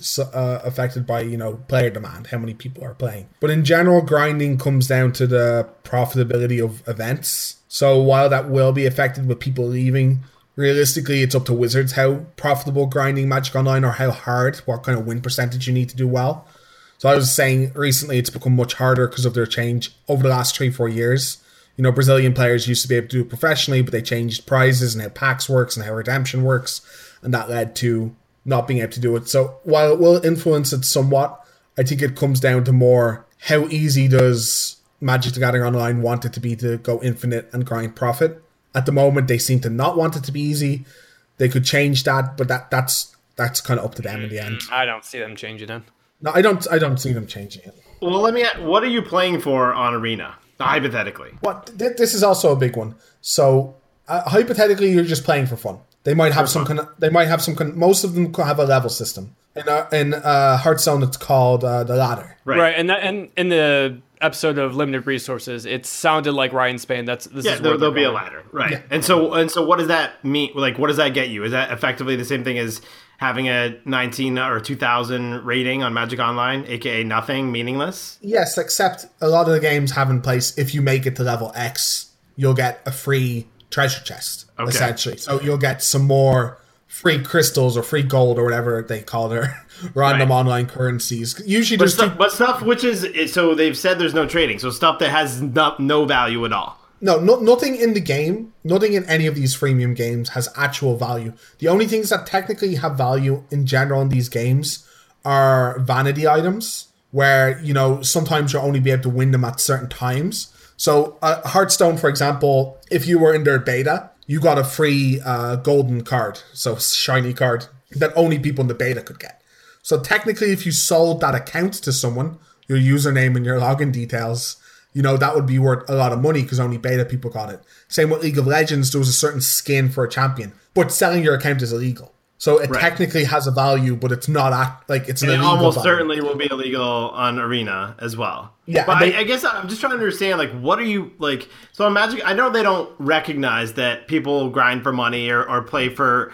by, player demand, how many people are playing. But in general, grinding comes down to the profitability of events. So while that will be affected with people leaving, realistically, it's up to Wizards how profitable grinding Magic Online, or how hard, what kind of win percentage you need to do well. So I was saying recently it's become much harder because of their change over the last 3-4 years. Brazilian players used to be able to do it professionally, but they changed prizes and how packs works and how redemption works, and that led to not being able to do it. So while it will influence it somewhat, I think it comes down to more how easy does Magic the Gathering Online want it to be to go infinite and grind profit. At the moment, they seem to not want it to be easy. They could change that, but that's kind of up to them in the end. I don't see them changing it. No, I don't see them changing it. Well, let me ask, what are you playing for on Arena? Hypothetically. This is also a big one. So hypothetically, you're just playing for fun. They might have some kind of. Most of them have a level system. In Hearthstone, it's called the ladder. Right. And in the episode of Limited Resources, it sounded like Ryan Spain. There'll be a ladder, right? Yeah. And so, what does that mean? Like, what does that get you? Is that effectively the same thing as having a 19 or 2000 rating on Magic Online, aka nothing, meaningless? Yes, except a lot of the games have in place, if you make it to level X, you'll get a free treasure chest, essentially. So you'll get some more free crystals or free gold or whatever they call their random online currencies. Usually but stuff which is, so they've said there's no trading, so stuff that has no value at all. No, nothing in the game, nothing in any of these freemium games has actual value. The only things that technically have value in general in these games are vanity items, where, sometimes you'll only be able to win them at certain times. So Hearthstone, for example, if you were in their beta, you got a free golden card, so shiny card, that only people in the beta could get. So technically, if you sold that account to someone, your username and your login details, that would be worth a lot of money because only beta people got it. Same with League of Legends, there was a certain skin for a champion, but selling your account is illegal. So it technically has a value, but it's not it's an illegal value. It almost certainly will be illegal on Arena as well. Yeah, but I guess I'm just trying to understand, what are you, so on Magic, I know they don't recognize that people grind for money or play for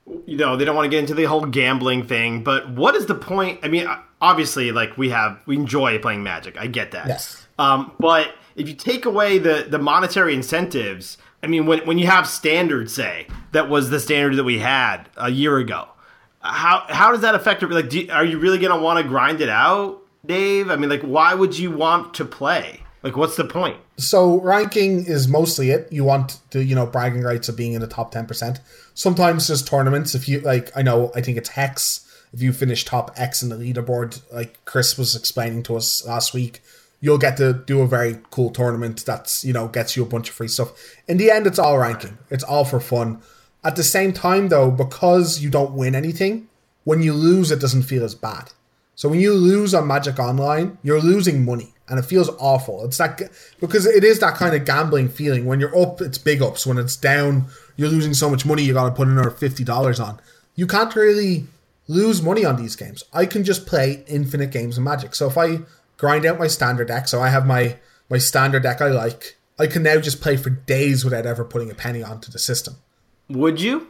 they don't want to get into the whole gambling thing, but what is the point? I mean, obviously, like we enjoy playing Magic. I get that. Yes. But if you take away the monetary incentives, I mean, when you have standard, say, that was the standard that we had a year ago, how does that affect it? Like, are you really going to want to grind it out, Dave? I mean, like, why would you want to play? Like, what's the point? So ranking is mostly it. You want the, bragging rights of being in the top 10%. Sometimes there's tournaments. If you, I think it's Hex. If you finish top X in the leaderboard, like Chris was explaining to us last week, you'll get to do a very cool tournament that's, gets you a bunch of free stuff. In the end, it's all ranking. It's all for fun. At the same time, though, because you don't win anything, when you lose, it doesn't feel as bad. So when you lose on Magic Online, you're losing money, and it feels awful. It's that because it is that kind of gambling feeling. When you're up, it's big ups. When it's down, you're losing so much money, you got to put another $50 on. You can't really lose money on these games. I can just play infinite games of Magic. So if I grind out my standard deck, so I have my standard deck I can now just play for days without ever putting a penny onto the system. Would you?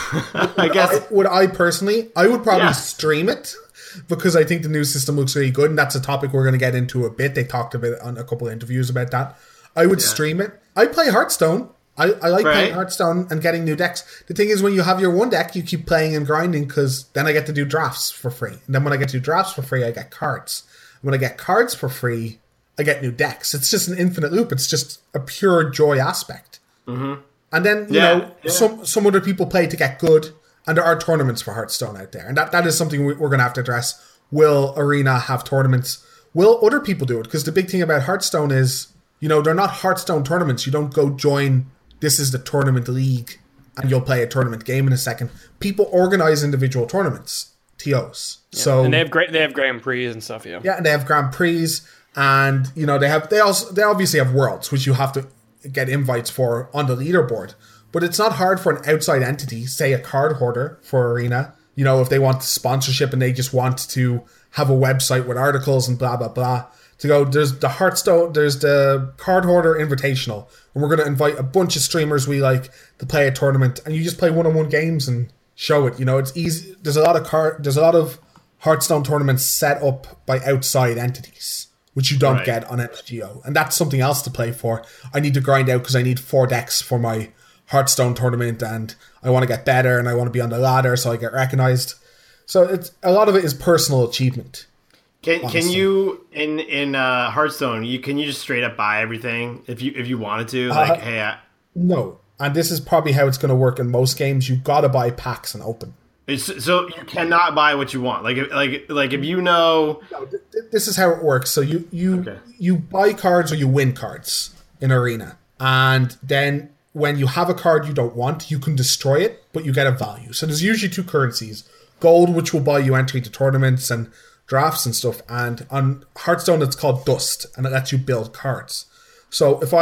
I guess. Would I personally? I would probably stream it because I think the new system looks really good, and that's a topic we're going to get into a bit. They talked a bit on a couple of interviews about that. I would stream it. I play Hearthstone. I like playing Hearthstone and getting new decks. The thing is, when you have your one deck, you keep playing and grinding because then I get to do drafts for free. And then when I get to do drafts for free, I get cards. And when I get cards for free, I get new decks. It's just an infinite loop. It's just a pure joy aspect. Mm-hmm. And then, some other people play to get good, and there are tournaments for Hearthstone out there. And that is something we're going to have to address. Will Arena have tournaments? Will other people do it? Because the big thing about Hearthstone is, they're not Hearthstone tournaments. You don't go join, this is the tournament league, and you'll play a tournament game in a second. People organize individual tournaments, TOs. Yeah. So and they have Grand Prix and stuff, yeah. Yeah, and they have Grand Prix, and, they obviously have Worlds, which you have to get invites for on the leaderboard. But it's not hard for an outside entity, say a card hoarder for Arena, if they want sponsorship and they just want to have a website with articles and blah, blah, blah, to go, there's the Hearthstone, there's the Card Hoarder Invitational, and we're going to invite a bunch of streamers we like to play a tournament, and you just play one-on-one games and show it. It's easy. There's a lot of Hearthstone tournaments set up by outside entities, which you don't get on MTGO. And that's something else to play for. I need to grind out because I need 4 decks for my Hearthstone tournament, and I want to get better, and I want to be on the ladder so I get recognized. So it's a lot of it is personal achievement. Can you in Hearthstone? Can you just straight up buy everything if you wanted to? No, and this is probably how it's going to work in most games. You got to buy packs and open. So you cannot buy what you want. Like if No, this is how it works. So you buy cards or you win cards in Arena, and then when you have a card you don't want, you can destroy it, but you get a value. So there's usually 2 currencies: gold, which will buy you entry to tournaments and drafts and stuff, and on Hearthstone it's called dust, and it lets you build cards. So if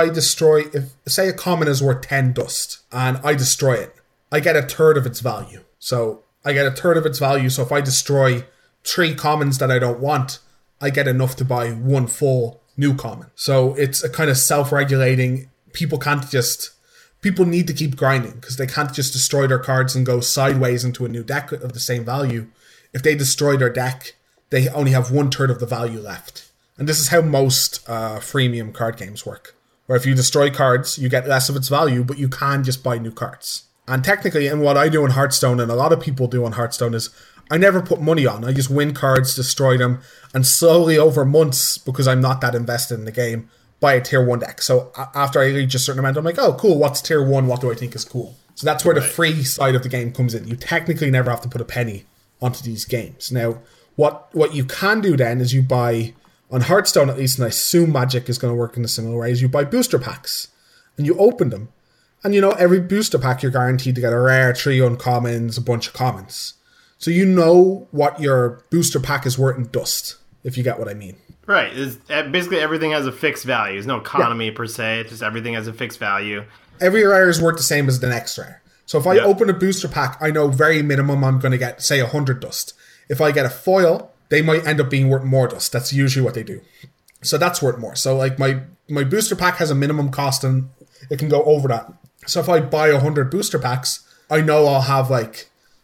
say a common is worth 10 dust and I destroy it, I get a third of its value. So I get a third of its value. So if I destroy 3 commons that I don't want, I get enough to buy 1 full new common. So it's a kind of self-regulating. People need to keep grinding because they can't just destroy their cards and go sideways into a new deck of the same value. If they destroy their deck, they only have 1/3 of the value left. And this is how most freemium card games work. Where if you destroy cards, you get less of its value, but you can just buy new cards. And technically, and what I do in Hearthstone, and a lot of people do on Hearthstone, is I never put money on. I just win cards, destroy them, and slowly over months, because I'm not that invested in the game, buy a tier 1 deck. So after I reach a certain amount, I'm like, oh, cool, what's tier 1? What do I think is cool? So that's where the free side of the game comes in. You technically never have to put a penny onto these games. Now, what you can do then is you buy, on Hearthstone at least, and I assume Magic is going to work in a similar way, is you buy booster packs, and you open them. And every booster pack you're guaranteed to get a rare, 3 uncommons, a bunch of commons. So you know what your booster pack is worth in dust, if you get what I mean. Right. Basically everything has a fixed value. There's no economy per se. It's just everything has a fixed value. Every rare is worth the same as the next rare. So if I open a booster pack, I know very minimum I'm going to get, say, 100 dust. If I get a foil, they might end up being worth more dust. That's usually what they do. So that's worth more. So like my booster pack has a minimum cost and it can go over that. So if I buy 100 booster packs, I know I'll have like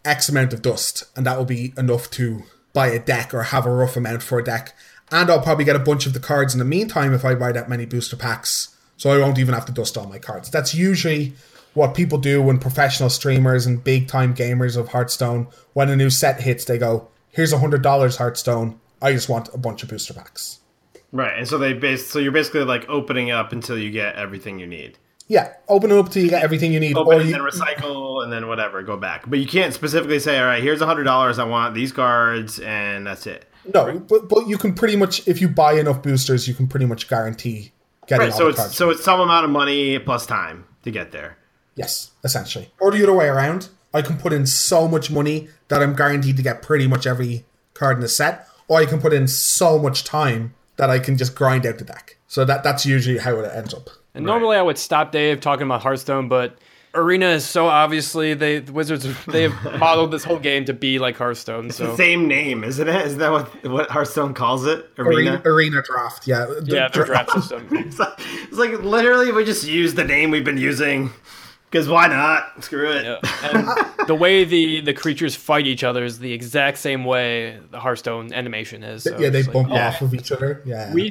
X amount of dust, and that will be enough to buy a deck or have a rough amount for a deck. And I'll probably get a bunch of the cards in the meantime if I buy that many booster packs, so I won't even have to dust all my cards. That's usually what people do when professional streamers and big time gamers of Hearthstone, when a new set hits, they go, here's $100 Hearthstone, I just want a bunch of booster packs. Right, and so you're basically like opening up until you get everything you need. Yeah, open it up till you get everything you need. Open and then recycle and then whatever, go back. But you can't specifically say, all right, here's $100, I want these cards, and that's it. No, right? but you can pretty much, if you buy enough boosters, you can pretty much guarantee getting all the cards. So it's some amount of money plus time to get there. Yes, essentially. Or the other way around. I can put in so much money that I'm guaranteed to get pretty much every card in the set. Or I can put in so much time that I can just grind out the deck. So that's usually how it ends up. And normally I would stop Dave talking about Hearthstone, but Arena is so obviously, the Wizards, they've modeled this whole game to be like Hearthstone. It's the same name, isn't it? Isn't that what Hearthstone calls it? Arena Draft, yeah. Their draft system. It's like literally we just use the name we've been using. Because why not? Screw it. Yeah. And the way the creatures fight each other is the exact same way the Hearthstone animation is. So yeah, they bump off of each other. Yeah, we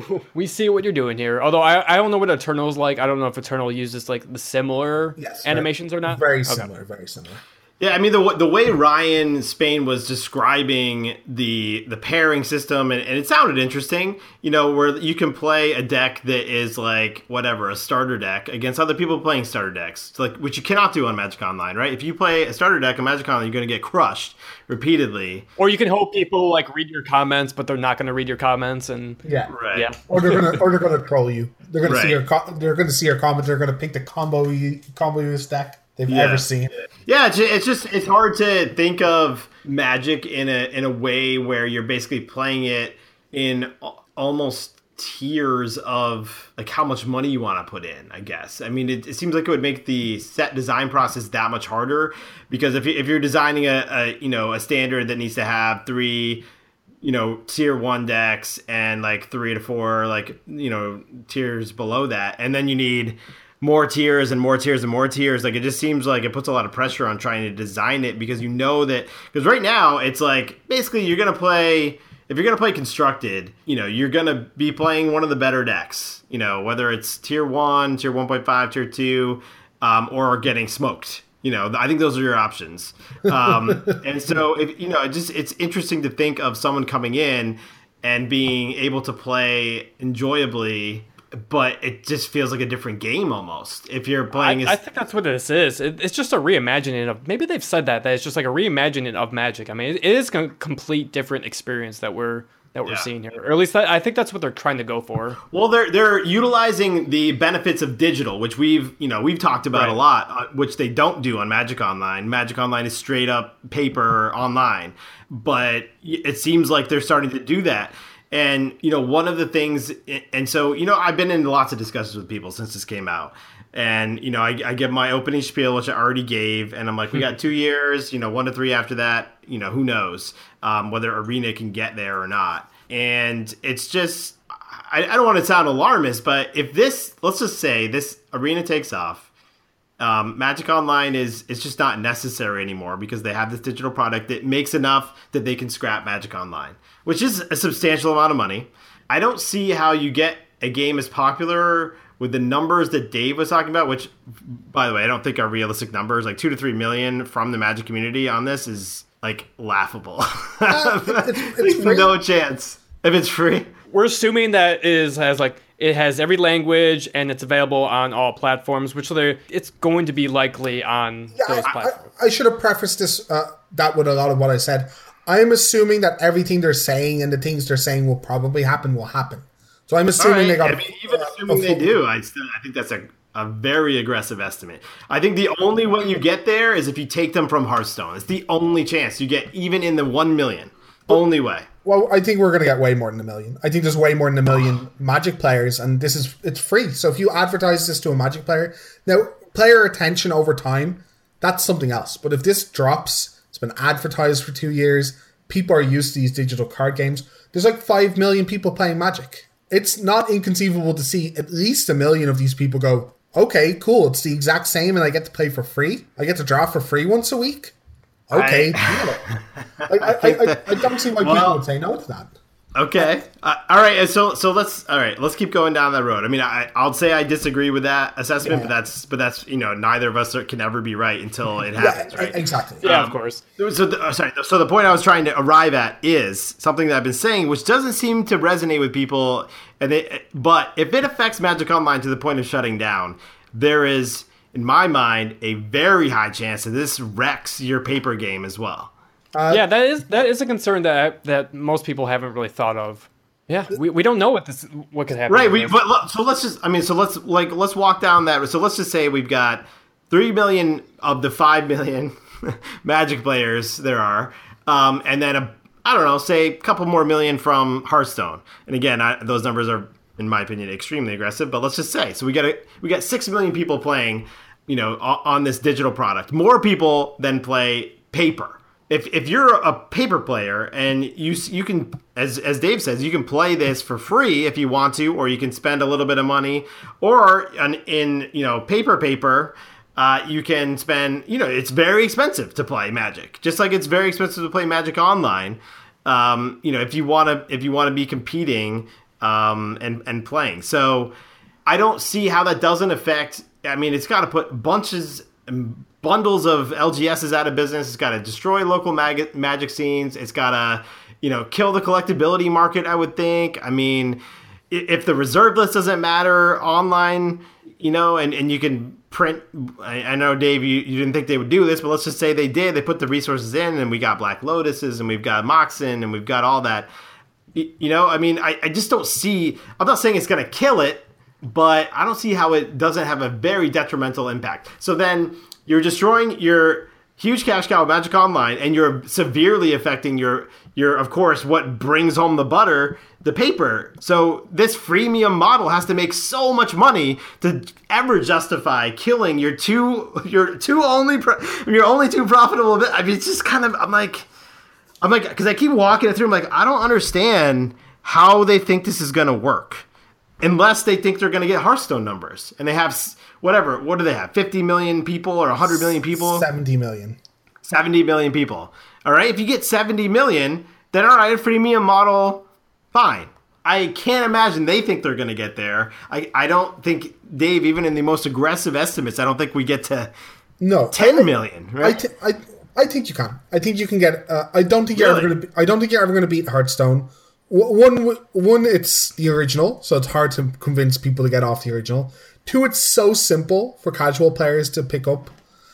see what you're doing here. Although I don't know what Eternal's like. I don't know if Eternal uses like the similar animations or not. Very similar. Yeah, I mean the way Ryan Spain was describing the pairing system, and it sounded interesting. You know, where you can play a deck that is like whatever, a starter deck against other people playing starter decks, like which you cannot do on Magic Online, right? If you play a starter deck on Magic Online, you're going to get crushed repeatedly. Or you can hope people like read your comments, but they're not going to read your comments, and or they're gonna troll you. They're going to see your comments. They're going to pick the combo deck they've ever seen. Yeah, it's hard to think of Magic in a way where you're basically playing it in almost tiers of like how much money you want to put in, I guess. I mean, it seems like it would make the set design process that much harder, because if you're designing a standard that needs to have 3 tier 1 decks and like 3 to 4 tiers below that, and then you need more tiers and more tiers and more tiers. Like, it just seems like it puts a lot of pressure on trying to design it, because because right now it's like basically if you're going to play constructed, you're going to be playing one of the better decks, whether it's tier 1, tier 1.5, tier 2, or getting smoked. I think those are your options. And so it's interesting to think of someone coming in and being able to play enjoyably, but it just feels like a different game almost. If you're playing, I think that's what this is. It's just a reimagining of. Maybe they've said that it's just like a reimagining of Magic. I mean, it is a complete different experience that we're seeing here, or at least I think that's what they're trying to go for. Well, they're utilizing the benefits of digital, which we've talked about a lot, which they don't do on Magic Online. Magic Online is straight up paper online, but it seems like they're starting to do that. And, one of the things, and so, I've been in lots of discussions with people since this came out. And, I give my opening spiel, which I already gave. And I'm like, we got 2 years, 1 to 3 after that, who knows whether Arena can get there or not. And it's just, I don't want to sound alarmist, but if let's just say this Arena takes off, Magic Online is just not necessary anymore, because they have this digital product that makes enough that they can scrap Magic Online, which is a substantial amount of money. I don't see how you get a game as popular with the numbers that Dave was talking about, which, by the way, I don't think are realistic numbers. Like 2 to 3 million from the Magic community on this is like laughable. It's no chance if it's free. We're assuming that it has every language and it's available on all platforms, which it's going to be likely on those platforms. I should have prefaced this that with a lot of what I said. I'm assuming that everything they're saying and the things they're saying will probably happen. So I'm assuming they got. Even assuming they do, I think that's a very aggressive estimate. I think the only way you get there is if you take them from Hearthstone. It's the only chance you get, even in the 1 million. Only way. Well, I think we're going to get way more than 1 million. I think there's way more than 1 million Magic players, and it's free. So if you advertise this to a Magic player, now player attention over time, that's something else. But if this drops, it's been advertised for 2 years, people are used to these digital card games. There's like 5 million people playing Magic. It's not inconceivable to see at least 1 million of these people go, okay, cool, it's the exact same and I get to play for free. I get to draw for free once a week. Okay, I don't see why people would say no to that. Okay. All right. Let's keep going down that road. I mean, I'll say I disagree with that assessment, but that's neither of us can ever be right until it happens, right? Exactly. Yeah, of course. So the point I was trying to arrive at is something that I've been saying, which doesn't seem to resonate with people. But if it affects Magic Online to the point of shutting down, there is, in my mind, a very high chance that this wrecks your paper game as well. Yeah, that is a concern that most people haven't really thought of. Yeah, we don't know what could happen. Right. Let's walk down that. So let's just say we've got 3 million of the 5 million Magic players there are, and then say a couple more million from Hearthstone. And again, those numbers are, in my opinion, extremely aggressive. But let's just say we got 6 million people playing, on this digital product. More people than play paper. If you're a paper player and you can, as Dave says, you can play this for free if you want to, or you can spend a little bit of money, or in paper, you can spend, it's very expensive to play Magic, just like it's very expensive to play Magic Online. If you want to be competing and playing. So I don't see how that doesn't affect. I mean, it's got to put bundles of LGSs out of business. It's got to destroy local Magic scenes. It's got to, kill the collectability market, I would think. I mean, if the reserve list doesn't matter online, and you can print. I know, Dave, you didn't think they would do this, but let's just say they did. They put the resources in, and we got Black Lotuses, and we've got Moxen, and we've got all that. I mean, I just don't see. I'm not saying it's going to kill it, but I don't see how it doesn't have a very detrimental impact. So then you're destroying your huge cash cow Magic Online, and you're severely affecting your of course, what brings home the butter, the paper. So this freemium model has to make so much money to ever justify killing your only two profitable. I mean, it's just kind of, I'm like, because I keep walking it through. I'm like, I don't understand how they think this is going to work, unless they think they're going to get Hearthstone numbers, and they have whatever. What do they have? 50 million people or 100 million people? 70 million. 70 million people. All right. If you get 70 million, then all right, a freemium model, fine. I can't imagine they think they're going to get there. I don't think, Dave, even in the most aggressive estimates, I don't think we get to 10 million. Right? I think you can. I think you can get. I don't think you're ever going to. I don't think you're ever going to beat Hearthstone. One, it's the original, so it's hard to convince people to get off the original. 2, it's so simple for casual players to pick up.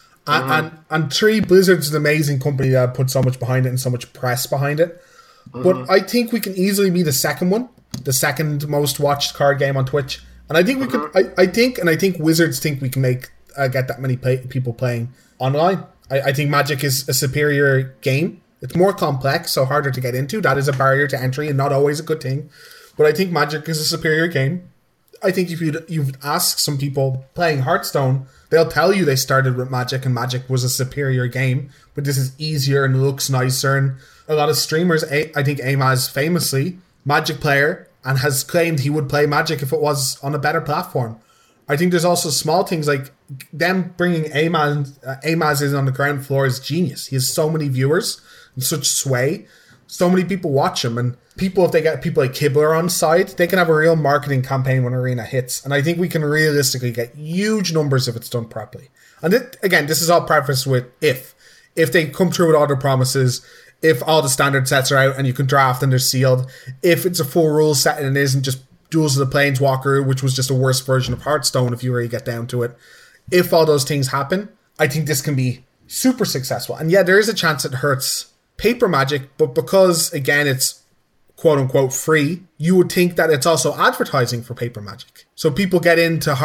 And 3, Blizzard's an amazing company that put so much behind it and so much press behind it. But I think we can easily be the second one, the second most watched card game on Twitch. And I think we could. I think Wizards think we can get that many people playing online. I think Magic is a superior game. It's more complex, so harder to get into. That is a barrier to entry and not always a good thing. But I think Magic is a superior game. I think if you've asked some people playing Hearthstone, they'll tell you they started with Magic and Magic was a superior game. But this is easier and looks nicer. And a lot of streamers, I think Amaz famously, Magic player, and has claimed he would play Magic if it was on a better platform. I think there's also small things like them bringing Amaz in on the ground floor is genius. He has so many viewers and such sway. So many people watch him, and if they get people like Kibler on side, they can have a real marketing campaign when Arena hits. And I think we can realistically get huge numbers if it's done properly. And this is all prefaced with if they come through with all their promises, if all the standard sets are out and you can draft and they're sealed, if it's a full rule set and it isn't just Duels of the Planeswalker, which was just a worse version of Hearthstone if you really get down to it. If all those things happen, I think this can be super successful. And yeah, there is a chance it hurts paper Magic, but because, again, it's quote-unquote free, you would think that it's also advertising for paper Magic. So people get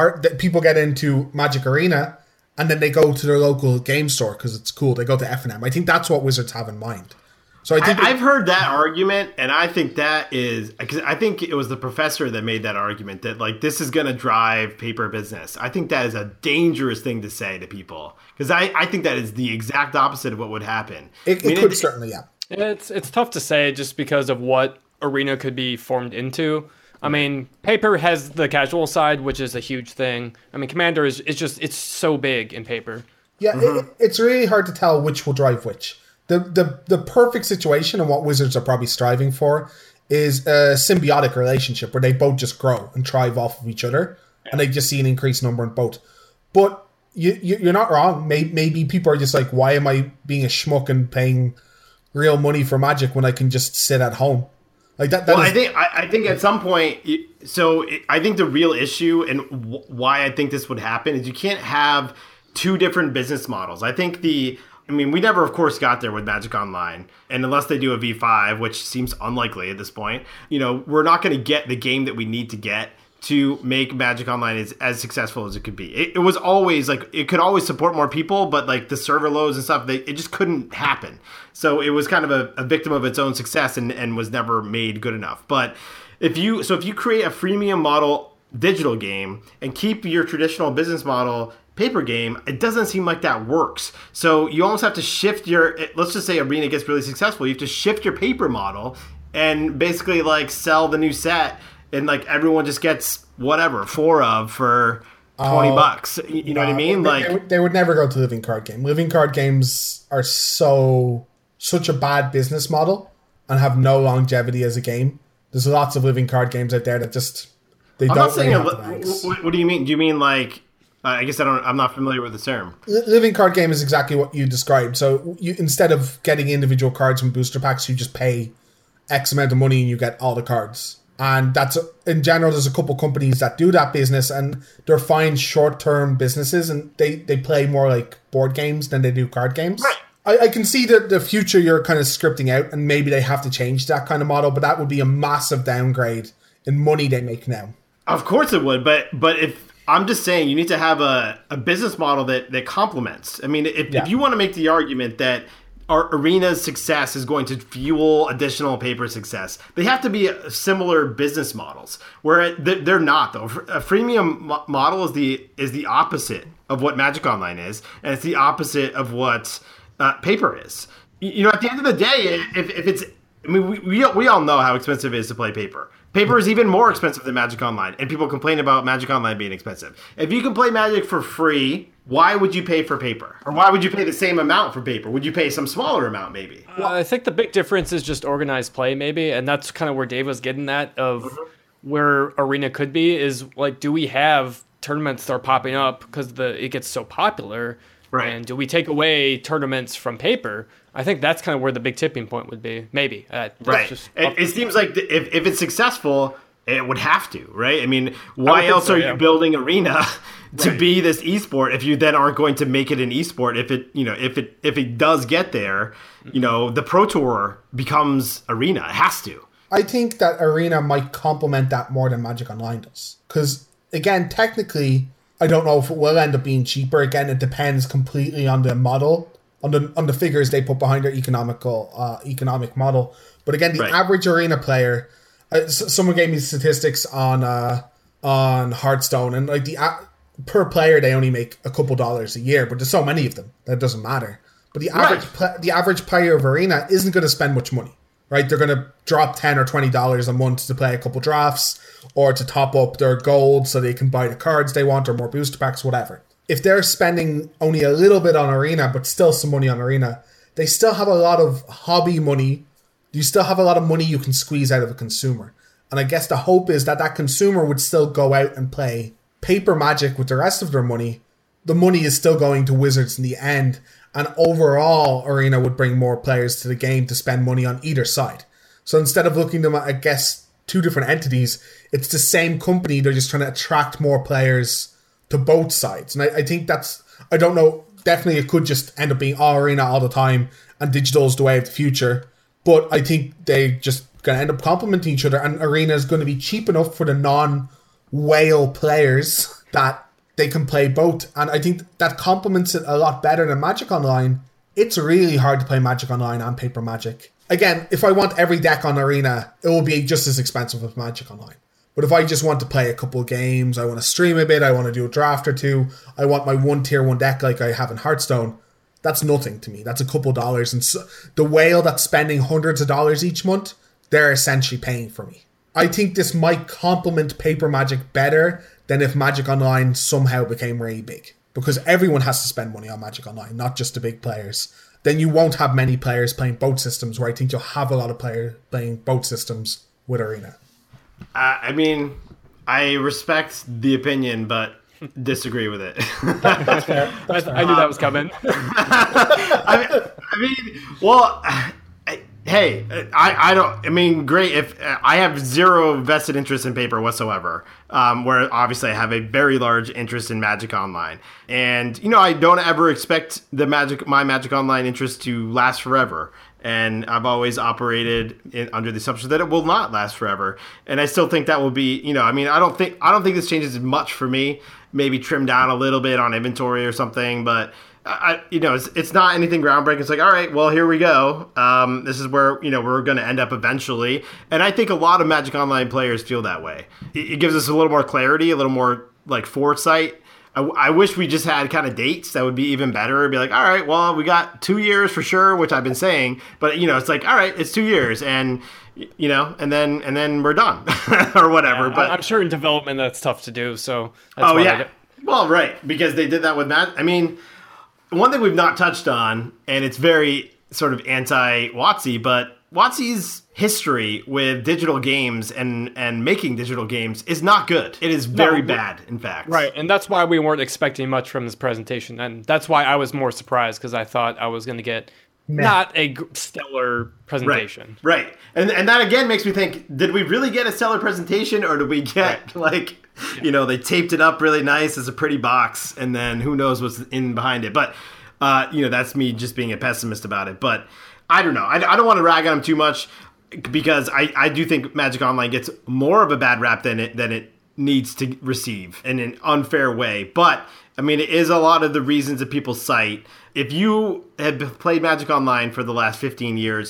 into Magic Arena, and then they go to their local game store because it's cool. They go to F&M. I think that's what Wizards have in mind. So I've heard that argument, and I think that is because I think it was the professor that made that argument that like this is going to drive paper business. I think that is a dangerous thing to say to people because I think that is the exact opposite of what would happen. It could certainly, yeah. It's tough to say just because of what Arena could be formed into. I mean, paper has the casual side, which is a huge thing. I mean, Commander is just it's so big in paper. Yeah, it's really hard to tell which will drive which. The perfect situation and what Wizards are probably striving for is a symbiotic relationship where they both just grow and thrive off of each other, and they just see an increased number in both. But you're not wrong. Maybe people are just like, why am I being a schmuck and paying real money for Magic when I can just sit at home? Like that. Well, I think at some point. I think the real issue and why I think this would happen is you can't have two different business models. I think we never, of course, got there with Magic Online. And unless they do a V5, which seems unlikely at this point, we're not going to get the game that we need to get to make Magic Online as successful as it could be. It was always like, it could always support more people, but like the server loads and stuff, it just couldn't happen. So it was kind of a victim of its own success and was never made good enough. But if you create a freemium model digital game and keep your traditional business model paper game, it doesn't seem like that works. So you almost have to shift let's just say Arena gets really successful, you have to shift your paper model and basically like sell the new set, and like everyone just gets whatever for $20. You know what I mean? Like they would never go to living card game. Living card games are such a bad business model and have no longevity as a game. There's lots of living card games out there that just I'm not saying what do you mean? Do you mean like I guess I'm not familiar with the term. Living card game is exactly what you described. So you, instead of getting individual cards from booster packs, you just pay X amount of money and you get all the cards. And that's, in general, there's a couple companies that do that business, and they're fine short-term businesses, and they play more like board games than they do card games. Right. I can see the future you're kind of scripting out, and maybe they have to change that kind of model, but that would be a massive downgrade in money they make now. Of course it would, but if I'm just saying you need to have a business model that complements. I mean, if you want to make the argument that our Arena's success is going to fuel additional paper success, they have to be similar business models, where they're not, though. A freemium model is the opposite of what Magic Online is, and it's the opposite of what paper is. At the end of the day, if it's, we all know how expensive it is to play paper. Paper is even more expensive than Magic Online, and people complain about Magic Online being expensive. If you can play Magic for free, why would you pay for paper? Or why would you pay the same amount for paper? Would you pay some smaller amount, maybe? I think the big difference is just organized play, maybe, and that's kind of where Dave was getting at, of where Arena could be, is like, do we have tournaments that are popping up because it gets so popular? Right. And do we take away tournaments from paper? I think that's kind of where the big tipping point would be, maybe. Right. It seems like if it's successful, it would have to, right? I mean, why else are you building Arena to be this esport if you then aren't going to make it an esport? If it does get there, the Pro Tour becomes Arena. It has to. I think that Arena might complement that more than Magic Online does. Because, again, technically, I don't know if it will end up being cheaper. Again, it depends completely on the model, on the figures they put behind their economic model. But again, the average Arena player, someone gave me statistics on Hearthstone, and like per player they only make a couple dollars a year, but there's so many of them that it doesn't matter. But the average player of Arena isn't going to spend much money, right? They're going to drop $10 or $20 a month to play a couple drafts, or to top up their gold so they can buy the cards they want, or more booster packs, whatever. If they're spending only a little bit on Arena, but still some money on Arena, they still have a lot of hobby money. You still have a lot of money you can squeeze out of a consumer. And I guess the hope is that consumer would still go out and play paper Magic with the rest of their money. The money is still going to Wizards in the end. And overall, Arena would bring more players to the game to spend money on either side. So instead of looking at them, I guess, two different entities, it's the same company. They're just trying to attract more players to both sides. And I think I don't know, definitely it could just end up being all Arena all the time, and digital is the way of the future. But I think they just going to end up complementing each other, and Arena is going to be cheap enough for the non-whale players that they can play both. And I think that complements it a lot better than Magic Online. It's really hard to play Magic Online and paper Magic. Again, if I want every deck on Arena, it will be just as expensive as Magic Online. But if I just want to play a couple of games, I want to stream a bit, I want to do a draft or two, I want my one tier one deck like I have in Hearthstone, that's nothing to me. That's a couple dollars. And so, the whale that's spending hundreds of dollars each month, they're essentially paying for me. I think this might complement paper Magic better than if Magic Online somehow became really big. because everyone has to spend money on Magic Online, not just the big players, then you won't have many players playing both systems, where I think you'll have a lot of players playing both systems with Arena. I mean, I respect the opinion, but disagree with it. That's fair. I knew that was coming. Hey, I don't. I mean, great. If I have zero vested interest in paper whatsoever, where obviously I have a very large interest in Magic Online, and I don't ever expect my Magic Online interest to last forever. And I've always operated under the assumption that it will not last forever. And I still think that will be, I don't think this changes much for me. Maybe trim down a little bit on inventory or something, but it's not anything groundbreaking. It's like, all right, well, here we go. This is where, we're going to end up eventually. And I think a lot of Magic Online players feel that way. It gives us a little more clarity, a little more like foresight. I wish we just had kind of dates that would be even better. It'd be like, all right, well, we got 2 years for sure, which I've been saying, but it's like, all right, it's 2 years, and and then we're done or whatever. Yeah, but I'm sure in development that's tough to do. So that's well, right, because they did that with Matt. I mean, one thing we've not touched on, and it's very sort of anti-WotC, but WotC's history with digital games and making digital games is not good. It is very bad, in fact. Right, and that's why we weren't expecting much from this presentation, and that's why I was more surprised, because I thought I was going to get not a stellar presentation. Right. And that again makes me think, did we really get a stellar presentation, or did we get they taped it up really nice as a pretty box, and then who knows what's in behind it. But that's me just being a pessimist about it. But I don't know. I don't want to rag on them too much, because I do think Magic Online gets more of a bad rap than it needs to receive in an unfair way. But I mean, it is a lot of the reasons that people cite. If you have played Magic Online for the last 15 years,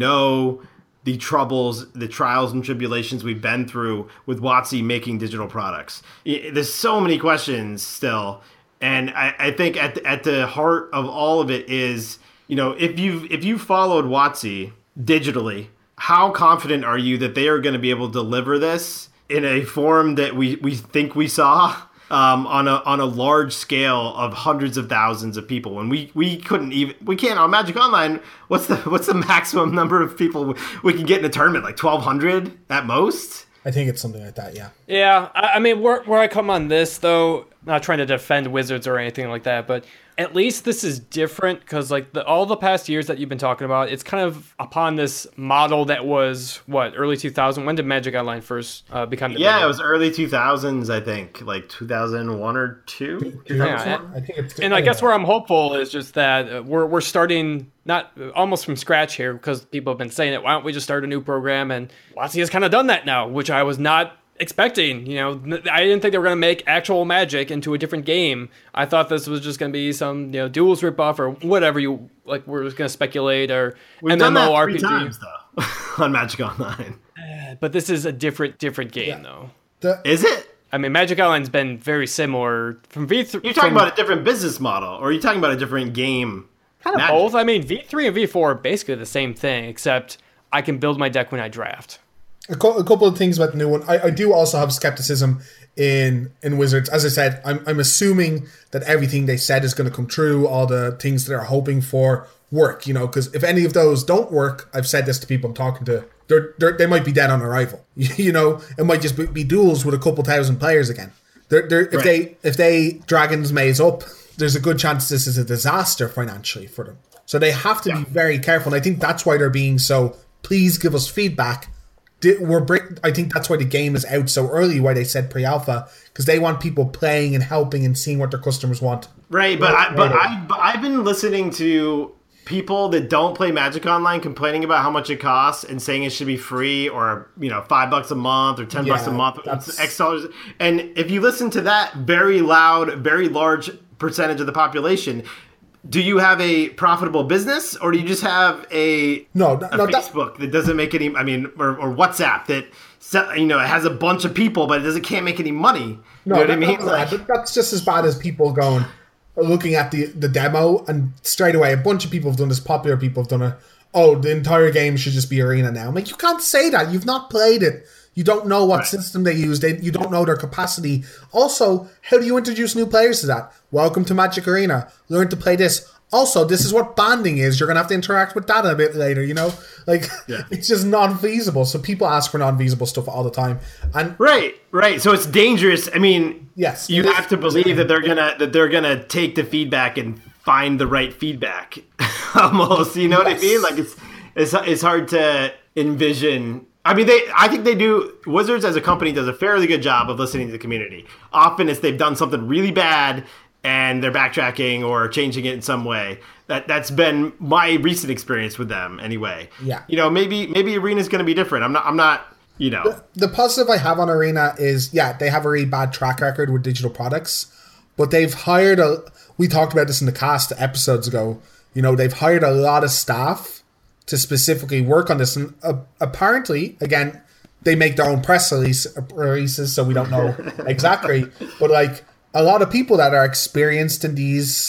the troubles, the trials and tribulations we've been through with WotC making digital products. There's so many questions still. And I think at the heart of all of it is, if you've followed WotC digitally, how confident are you that they are going to be able to deliver this in a form that we think we saw on a large scale of hundreds of thousands of people? And we can't on Magic Online. What's the maximum number of people we can get in a tournament? Like 1,200 at most? I think it's something like that, yeah. Yeah, I mean, where I come on this, though, not trying to defend Wizards or anything like that, but at least this is different, because all the past years that you've been talking about, it's kind of upon this model that was, early 2000? When did Magic Online first become the it was early 2000s, I think, like 2001 or 2? Yeah, and I guess where I'm hopeful is just that we're starting not almost from scratch here, because people have been saying it. Why don't we just start a new program? And WotC has kind of done that now, which I was not expecting. I didn't think they were going to make actual Magic into a different game. I thought this was just going to be some Duels ripoff or whatever we're just going to speculate, or we've done that 3 times though on Magic Online. But this is a different game though. Is it? I mean, Magic Online's been very similar from V3. You're talking about a different business model, or are you talking about a different game? Kind of both. I mean, V3 and V4 are basically the same thing, except I can build my deck when I draft. A couple of things about the new one. I do also have skepticism in Wizards. As I said, I'm assuming that everything they said is going to come true. All the things that they're hoping for work. Because if any of those don't work, I've said this to people I'm talking to, they might be dead on arrival. It might just be duels with a couple thousand players again. If they Dragon's Maze up, there's a good chance this is a disaster financially for them. So they have to be very careful. And I think that's why they're being so, please give us feedback. I think that's why the game is out so early, why they said pre-alpha, because they want people playing and helping and seeing what their customers want. Right, but I've been listening to people that don't play Magic Online complaining about how much it costs and saying it should be free, or $5 a month or $10 a month, X dollars. And if you listen to that very loud, very large percentage of the population, do you have a profitable business, or do you just have a Facebook that doesn't make any? I mean, or WhatsApp that it has a bunch of people, but it can't make any money. You know what I mean? That's just as bad as people looking at the demo, and straight away a bunch of people have done this. Popular people have done it. oh, the entire game should just be Arena now. I'm like, you can't say that. You've not played it. You don't know what system they use. You don't know their capacity. Also, how do you introduce new players to that? Welcome to Magic Arena. Learn to play this. Also, this is what banding is. You're going to have to interact with that a bit later, you know? Like, it's just non-feasible. So people ask for non-feasible stuff all the time. And Right. So it's dangerous. I mean, yes, you have to believe that they're gonna take the feedback and find the right feedback. Almost, you know what I mean? Like it's hard to envision. I mean, I think they do. Wizards as a company does a fairly good job of listening to the community. Often, it's they've done something really bad and they're backtracking or changing it in some way. That's been my recent experience with them, anyway. Yeah. You know, maybe Arena's going to be different. I'm not. You know, the positive I have on Arena is they have a really bad track record with digital products, but they've hired we talked about this in the cast episodes ago. You know, they've hired a lot of staff to specifically work on this, and apparently, again, they make their own press releases, so we don't know exactly. But like a lot of people that are experienced in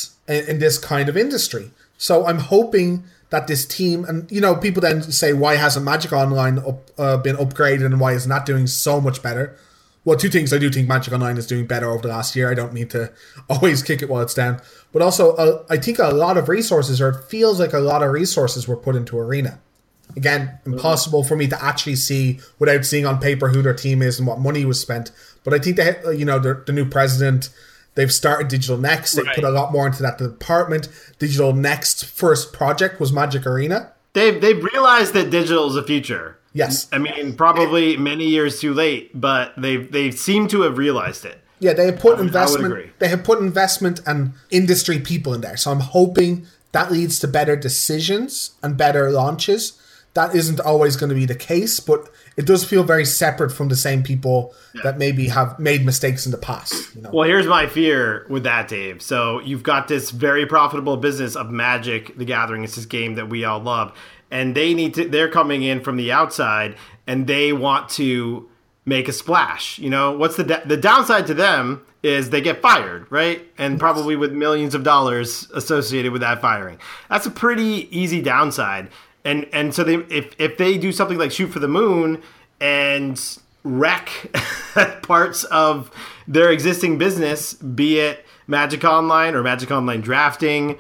this kind of industry, so I'm hoping that this team, and you know, people then say, why hasn't Magic Online been upgraded and why is not doing so much better? Well, two things. I do think Magic Online is doing better over the last year. I don't mean to always kick it while it's down. But also, I think a lot of resources, or it feels like a lot of resources were put into Arena. Again, impossible for me to actually see without seeing on paper who their team is and what money was spent. But I think the new president, they've started Digital Next. They put a lot more into that department. Digital Next first project was Magic Arena. They've realized that digital is the future. Yes. I mean, probably many years too late, but they seem to have realized it. Yeah, they have put investment. I would agree. They have put investment and industry people in there. So I'm hoping that leads to better decisions and better launches. That isn't always going to be the case, but it does feel very separate from the same people that maybe have made mistakes in the past. You know? Well, here's my fear with that, Dave. So you've got this very profitable business of Magic the Gathering. It's this game that we all love. And they're coming in from the outside and they want to make a splash. You know, what's the downside to them is they get fired, right? And probably with millions of dollars associated with that firing. That's a pretty easy downside. And so if they do something like Shoot for the Moon and wreck parts of their existing business, be it Magic Online or Magic Online drafting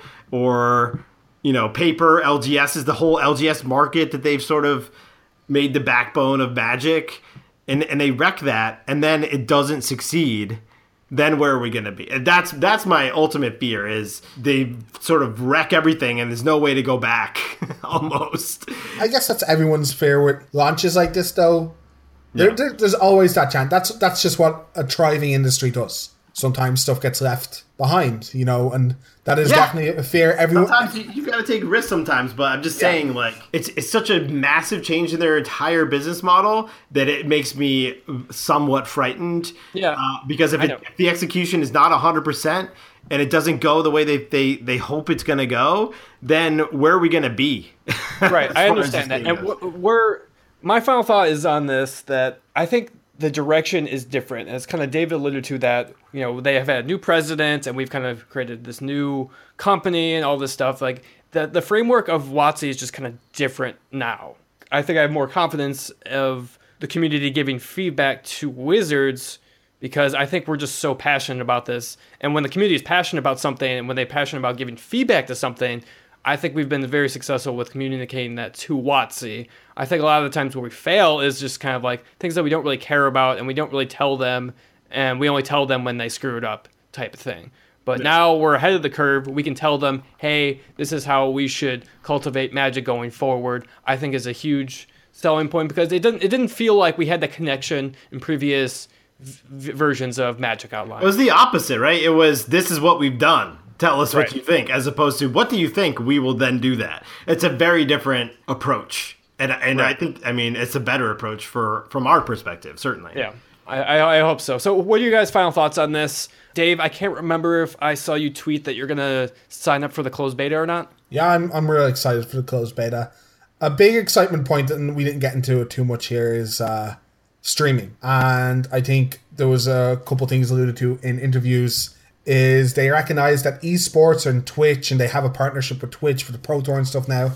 or, you know, paper, LGS is the whole LGS market that they've sort of made the backbone of Magic, and they wreck that, and then it doesn't succeed, then where are we going to be? And that's my ultimate fear, is they sort of wreck everything and there's no way to go back, almost. I guess that's everyone's fear with launches like this, though. Yeah. There's always that chance. That's just what a thriving industry does. Sometimes stuff gets left behind, you know, and that is definitely a fear. Everyone, sometimes you've got to take risks sometimes, but I'm just saying, like, it's such a massive change in their entire business model that it makes me somewhat frightened. Yeah. Because if the execution is not 100% and it doesn't go the way they hope it's going to go, then where are we going to be? Right. I understand that. And my final thought is on this, that I think the direction is different. As kind of David alluded to, that, you know, they have had a new president and we've kind of created this new company and all this stuff. Like the framework of WotC is just kind of different now. I think I have more confidence of the community giving feedback to Wizards because I think we're just so passionate about this. And when the community is passionate about something and when they're passionate about giving feedback to something, I think we've been very successful with communicating that to WotC. I think a lot of the times where we fail is just kind of like things that we don't really care about and we don't really tell them, and we only tell them when they screw it up type of thing. But now we're ahead of the curve. We can tell them, hey, this is how we should cultivate Magic going forward. I think is a huge selling point because it didn't feel like we had that connection in previous versions of Magic Online. It was the opposite, right? It was, this is what we've done. Tell us what you think, as opposed to, what do you think? We will then do that. It's a very different approach. And I think, I mean, it's a better approach from our perspective, certainly. Yeah, I hope so. So what are your guys' final thoughts on this? Dave, I can't remember if I saw you tweet that you're going to sign up for the closed beta or not. Yeah, I'm really excited for the closed beta. A big excitement point, and we didn't get into it too much here, is streaming. And I think there was a couple things alluded to in interviews, is they recognize that esports and Twitch, and they have a partnership with Twitch for the Pro Tour and stuff now,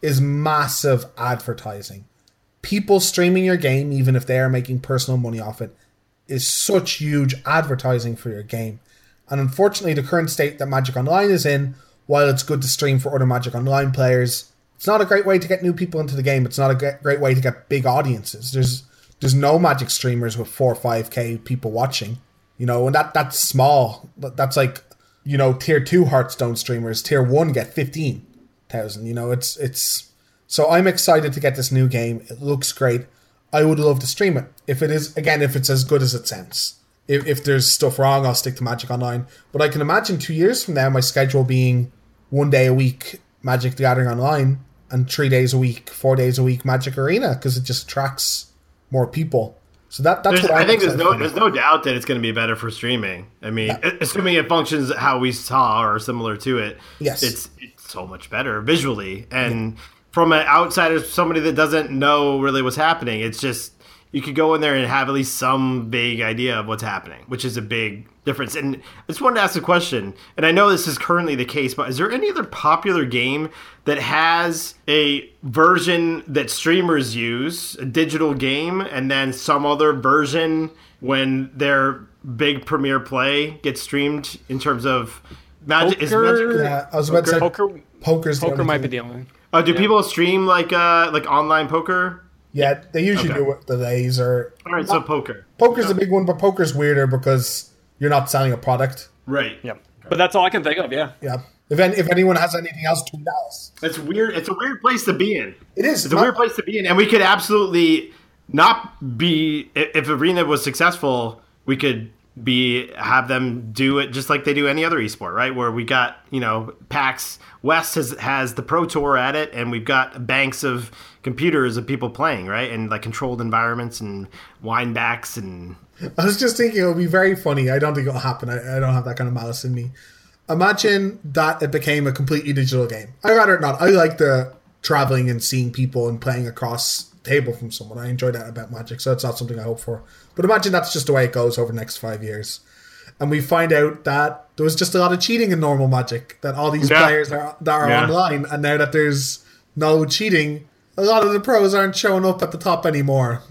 is massive advertising. People streaming your game, even if they are making personal money off it, is such huge advertising for your game. And unfortunately, the current state that Magic Online is in, while it's good to stream for other Magic Online players, it's not a great way to get new people into the game. It's not a great way to get big audiences. There's no Magic streamers with 4 or 5k people watching, you know, and that's small. That's like, you know, tier 2 Hearthstone streamers, tier 1 get 15,000. You know, it's. So I'm excited to get this new game. It looks great. I would love to stream it. If it's as good as it sounds. If there's stuff wrong, I'll stick to Magic Online. But I can imagine 2 years from now, my schedule being 1 day a week Magic the Gathering Online and 3 days a week, 4 days a week Magic Arena, because it just attracts more people. So that's what I think there's no doubt that it's going to be better for streaming. I mean, assuming it functions how we saw or similar to it, yes, it's so much better visually and. Yeah. From an outsider, somebody that doesn't know really what's happening, it's just you could go in there and have at least some vague idea of what's happening, which is a big difference. And I just wanted to ask a question, and I know this is currently the case, but is there any other popular game that has a version that streamers use, a digital game, and then some other version when their big premiere play gets streamed in terms of Magic? Poker? Yeah, I was about to say Poker might be the only. Do people stream like online poker? Yeah, they usually do it delays or. All right, so poker. Poker's a big one, but poker's weirder because you're not selling a product. Right. Yeah. But that's all I can think of. Yeah. Yeah. If anyone has anything else, tweet us. It's weird. It's a weird place to be in. It is. It's a weird place to be in, and we could absolutely not be. If Arena was successful, we could have them do it just like they do any other esport, right? Where we got, you know, PAX West has the Pro Tour at it, and we've got banks of computers of people playing, right? And like controlled environments and wind backs and. I was just thinking it would be very funny. I don't think it'll happen. I don't have that kind of malice in me. Imagine that it became a completely digital game. I'd rather it not. I like the traveling and seeing people and playing across table from someone. I enjoy that about Magic, so it's not something I hope for. But imagine that's just the way it goes over the next 5 years. And we find out that there was just a lot of cheating in normal Magic, that all these players that are online, and now that there's no cheating, a lot of the pros aren't showing up at the top anymore.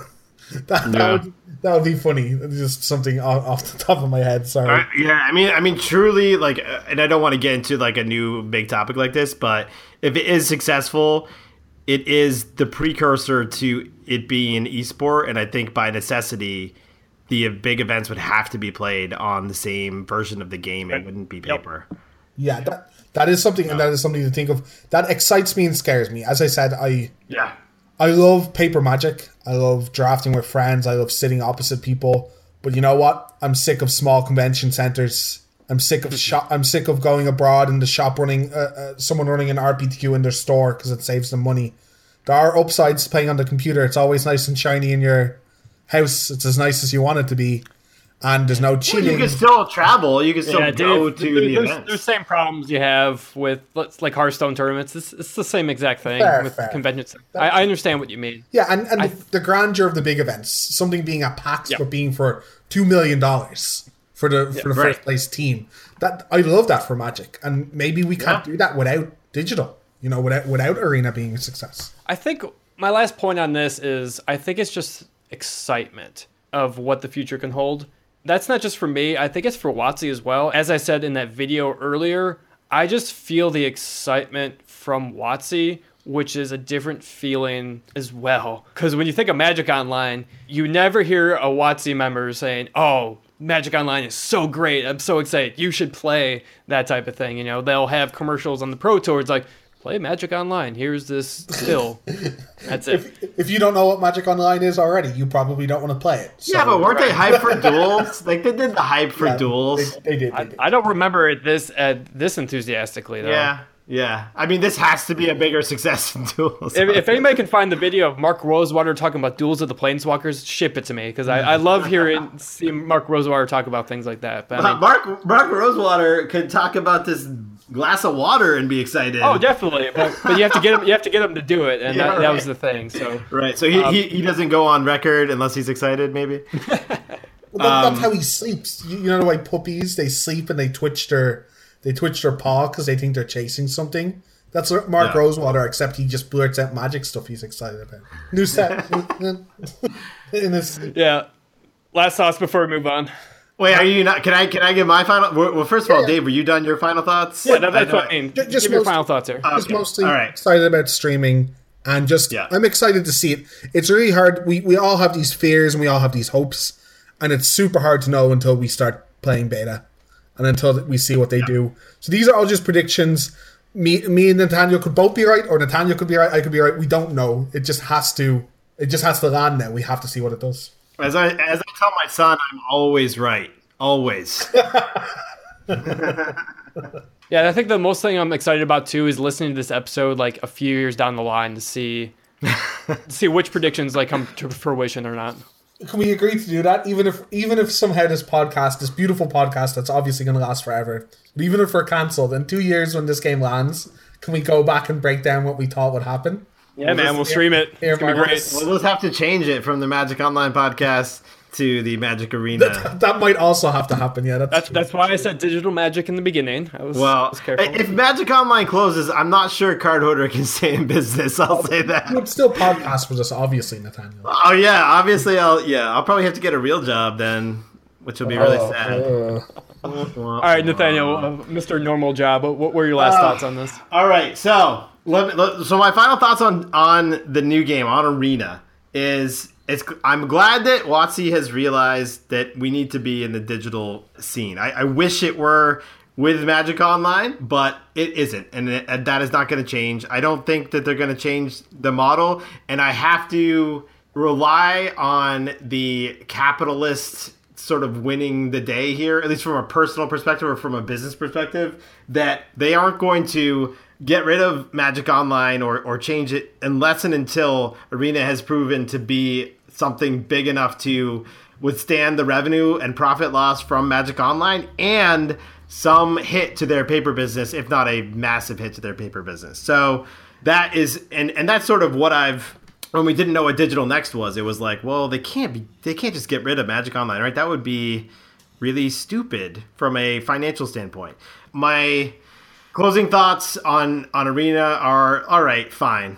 That would be funny. It's just something off the top of my head. Sorry. I mean, truly, like, and I don't want to get into like a new big topic like this, but if it is successful, it is the precursor to it being an esport, and I think by necessity, the big events would have to be played on the same version of the game. It wouldn't be paper. Yeah, that is something, and that is something to think of. That excites me and scares me. As I said, I love paper Magic. I love drafting with friends. I love sitting opposite people. But you know what? I'm sick of small convention centers. I'm sick of going abroad and the shop running, someone running an RPTQ in their store because it saves them money. There are upsides to playing on the computer. It's always nice and shiny in your house. It's as nice as you want it to be. And there's no cheating. Well, you can still travel. You can still go to the events. There's the same problems you have with like Hearthstone tournaments. It's the same exact thing with conventions. I understand what you mean. Yeah, and the grandeur of the big events. Something being at PAX, but being for $2 million for the first place team. That I love that for Magic. And maybe we can't do that without digital. You know, without Arena being a success. I think my last point on this is I think it's just excitement of what the future can hold. That's not just for me. I think it's for WotC as well. As I said in that video earlier, I just feel the excitement from WotC, which is a different feeling as well. Because when you think of Magic Online, you never hear a WotC member saying, "Oh, Magic Online is so great. I'm so excited. You should play," that type of thing. You know, they'll have commercials on the Pro Tour. It's like, play Magic Online. Here's this still. That's it. If you don't know what Magic Online is already, you probably don't want to play it. So. Yeah, but weren't they hyped for duels? Like, they did the hype for duels. They did. I don't remember it this enthusiastically, though. Yeah. I mean, this has to be a bigger success than duels. If anybody can find the video of Mark Rosewater talking about Duels of the Planeswalkers, ship it to me, because I love seeing Mark Rosewater talk about things like that. But, I mean, Mark Rosewater could talk about this glass of water and be excited. Oh, definitely. But you have to get him. You have to get him to do it, and that was the thing. So So he doesn't go on record unless he's excited, maybe. Well, that's how he sleeps. You know the way puppies, they sleep and they twitch their paw because they think they're chasing something. That's Mark Yeah. Rosewater, except he just blurts out magic stuff he's excited about. New set. In this. Yeah. Last thoughts before we move on. Wait, are you not? Can I give my final? Well, first of all, Dave, were you done your final thoughts? Yeah, that's what I mean. Just Give your most- final thoughts here. Just Okay. mostly All right. excited about streaming, and just I'm excited to see it. It's really hard. We all have these fears and we all have these hopes, and it's super hard to know until we start playing beta and until we see what they do. So these are all just predictions. Me and Nathaniel could both be right, or Nathaniel could be right. I could be right. We don't know. It just has to land now. We have to see what it does. As I tell my son, I'm always right. Always. Yeah, I think the most thing I'm excited about too is listening to this episode like a few years down the line to see which predictions like come to fruition or not. Can we agree to do that? Even if somehow this beautiful podcast that's obviously going to last forever, but even if we're cancelled in 2 years when this game lands, can we go back and break down what we thought would happen? Yeah, man, we'll stream it. It's gonna be great. We'll just have to change it from the Magic Online podcast to the Magic Arena. That might also have to happen. Yeah, that's why I said digital magic in the beginning. I was careful. If Magic Online closes, I'm not sure Card Hoarder can stay in business. I'll say that. You would still podcast with us, obviously, Nathaniel. Oh yeah, obviously I'll probably have to get a real job then, which will be really sad. All right, Nathaniel, Mr. Normal Job. What were your last thoughts on this? All right, so so my final thoughts on the new game on Arena is I'm glad that WotC has realized that we need to be in the digital scene. I wish it were with Magic Online, but it isn't, and that is not going to change. I don't think that they're going to change the model, and I have to rely on the capitalist sort of winning the day here, at least from a personal perspective or from a business perspective, that they aren't going to get rid of Magic Online or change it unless and until Arena has proven to be something big enough to withstand the revenue and profit loss from Magic Online and some hit to their paper business, if not a massive hit to their paper business. So that is, and that's sort of what when we didn't know what Digital Next was, it was like, well, they can't just get rid of Magic Online, right? That would be really stupid from a financial standpoint. My closing thoughts on Arena are, all right, fine.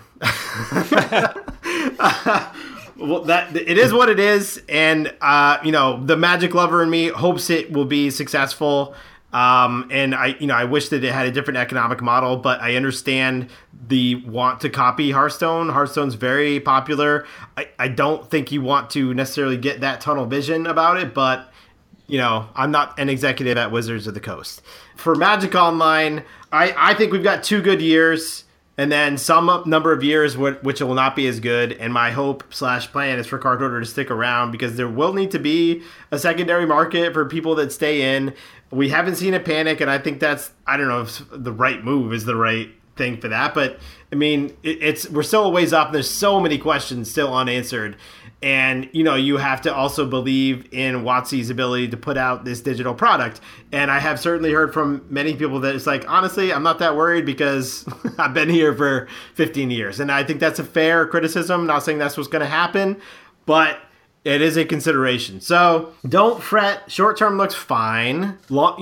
Well, it is what it is, and the Magic lover in me hopes it will be successful. And I wish that it had a different economic model, but I understand the want to copy Hearthstone. Hearthstone's very popular. I don't think you want to necessarily get that tunnel vision about it, but I'm not an executive at Wizards of the Coast. For Magic Online, I think we've got 2 good years, and then some number of years which will not be as good. And my hope/plan is for Card Hoarder to stick around, because there will need to be a secondary market for people that stay in. We haven't seen a panic, and I think that's, I don't know if the right move is the right thing for that, but I mean, we're still a ways off, and there's so many questions still unanswered. And, you have to also believe in WotC's ability to put out this digital product. And I have certainly heard from many people that it's like, honestly, I'm not that worried because I've been here for 15 years. And I think that's a fair criticism. Not saying that's what's going to happen, but it is a consideration. So don't fret. Short term looks fine.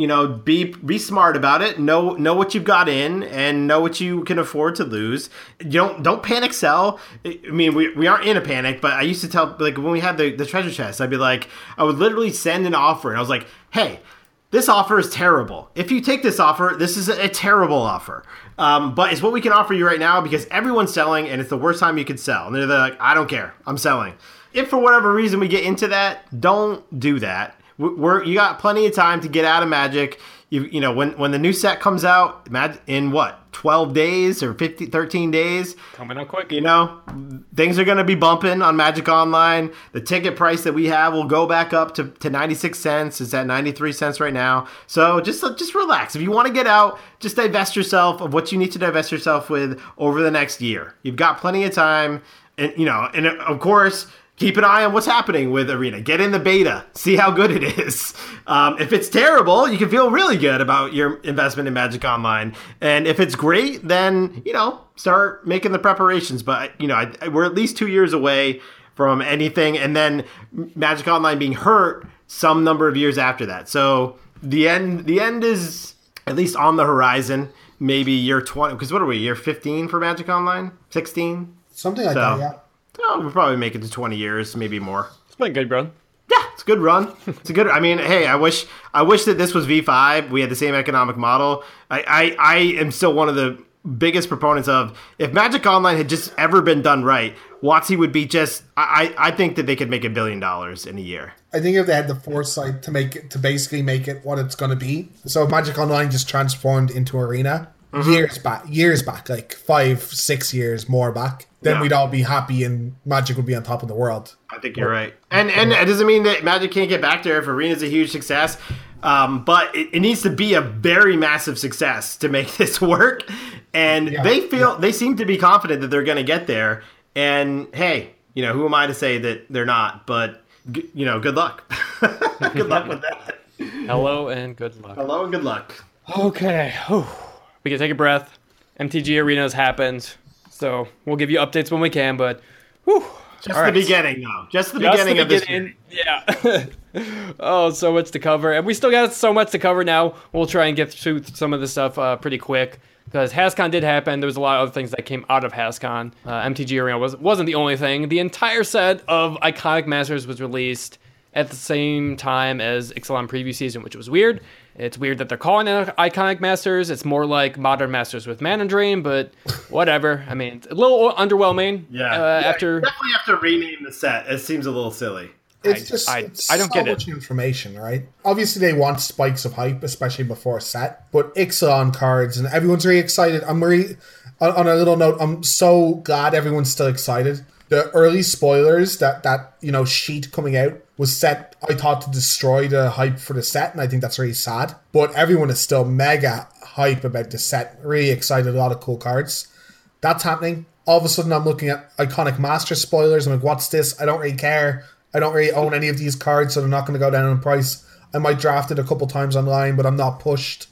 Be smart about it. Know what you've got in, and know what you can afford to lose. Don't panic sell. I mean, we aren't in a panic, but I used to tell, like, when we had the treasure chest, I'd be like, I would literally send an offer, and I was like, hey, this offer is terrible. If you take this offer, this is a terrible offer. But it's what we can offer you right now because everyone's selling, and it's the worst time you could sell. And they're like, I don't care. I'm selling. If for whatever reason we get into that, don't do that. You got plenty of time to get out of Magic. When the new set comes out in 12 days or 13 days, coming up quick. Things are going to be bumping on Magic Online. The ticket price that we have will go back up to 96 cents. It's at 93 cents right now. So just relax. If you want to get out, just divest yourself of what you need to divest yourself with over the next year. You've got plenty of time, and of course, keep an eye on what's happening with Arena. Get in the beta. See how good it is. If it's terrible, you can feel really good about your investment in Magic Online. And if it's great, then, start making the preparations. But, we're at least 2 years away from anything. And then Magic Online being hurt some number of years after that. So the end is at least on the horizon. maybe year 20. Because what are we, year 15 for Magic Online? 16? Something like that, yeah. Oh, we'll probably make it to 20 years, maybe more. It's been good, bro. Yeah, it's a good run. It's a good. I mean, hey, I wish that this was V5. We had the same economic model. I am still one of the biggest proponents of, if Magic Online had just ever been done right, WotC would be just. I think that they could make $1 billion in a year. I think if they had the foresight to basically make it what it's going to be. So if Magic Online just transformed into Arena years back, like 5-6 years more back, then we'd all be happy and Magic would be on top of the world. I think you're right. And it doesn't mean that Magic can't get back there if Arena's a huge success. But it needs to be a very massive success to make this work. And they seem to be confident that they're going to get there. And hey, who am I to say that they're not? But good luck. Good luck with that. Hello and good luck. Hello and good luck. Okay. Whew. We can take a breath. MTG Arena's happened. So we'll give you updates when we can, but just the beginning, though. Just the beginning of this year. Yeah. Oh, so much to cover. And we still got so much to cover now. We'll try and get through some of this stuff pretty quick. Because HasCon did happen. There was a lot of other things that came out of HasCon. MTG Arena wasn't the only thing. The entire set of Iconic Masters was released at the same time as Ixalan Preview Season, which was weird. It's weird that they're calling it Iconic Masters. It's more like Modern Masters with Mana Drain, but whatever. I mean, it's a little underwhelming. Definitely have to rename the set. It seems a little silly. I don't get much information, right? Obviously, they want spikes of hype, especially before a set. But Ixalan cards, and everyone's really excited. On a little note, I'm so glad everyone's still excited. The early spoilers, that sheet coming out was set, I thought, to destroy the hype for the set, and I think that's really sad. But everyone is still mega hype about the set. Really excited, a lot of cool cards. That's happening. All of a sudden, I'm looking at Iconic Master spoilers. I'm like, what's this? I don't really care. I don't really own any of these cards, so they're not going to go down in price. I might draft it a couple times online, but I'm not pushed.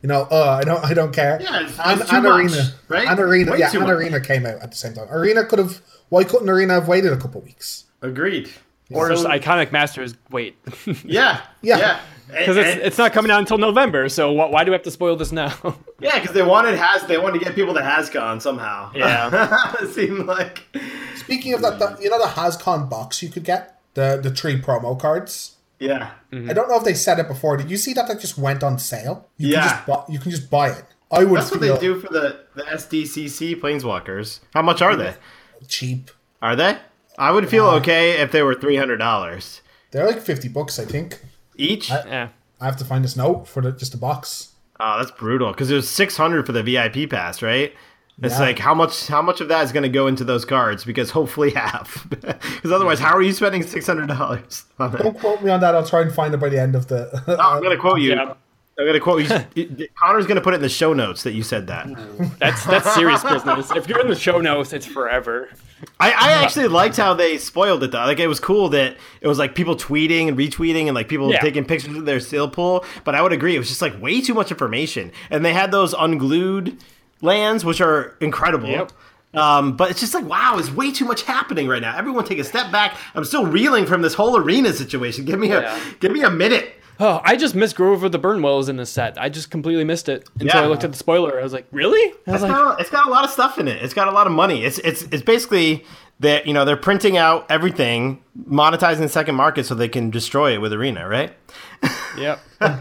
I don't care. Yeah, it's too much, right? And Arena came out at the same time. Why couldn't Arena have waited a couple weeks? Agreed. Or just Iconic Masters wait. Yeah. Because it's not coming out until November, so why do we have to spoil this now? Yeah, because they wanted to get people to HasCon somehow. Yeah. It seemed like. Speaking of that, the HasCon box you could get? The 3 promo cards. Yeah. Mm-hmm. I don't know if they said it before. Did you see that just went on sale? You can just buy it. That's what they do for the SDCC Planeswalkers. How much are they? Cheap. Are they? I would feel okay if they were $300. They're like $50, I think. Each? Yeah. I have to find this note for just the box. Oh, that's brutal. Because there's $600 for the VIP pass, right? It's like, how much of that is going to go into those cards? Because hopefully half. Because otherwise, how are you spending $600 on that? Don't quote me on that. I'll try and find it by the end of the... I'm going to quote you. Yeah. I'm going to quote you. Connor's going to put it in the show notes that you said that. That's serious business. If you're in the show notes, it's forever. I actually liked how they spoiled it, though. Like, it was cool that it was like people tweeting and retweeting and like people taking pictures of their seal pool. But I would agree, it was just like way too much information. And they had those unglued lands, which are incredible. Yep. But it's just like, wow, there's way too much happening right now. Everyone take a step back. I'm still reeling from this whole Arena situation. Give me a minute. Oh, I just missed Grove of the Burnwells in this set. I just completely missed it until I looked at the spoiler. I was like, really? It's got a lot of stuff in it. It's got a lot of money. It's basically that, they're printing out everything, monetizing the second market so they can destroy it with Arena, right? Yep.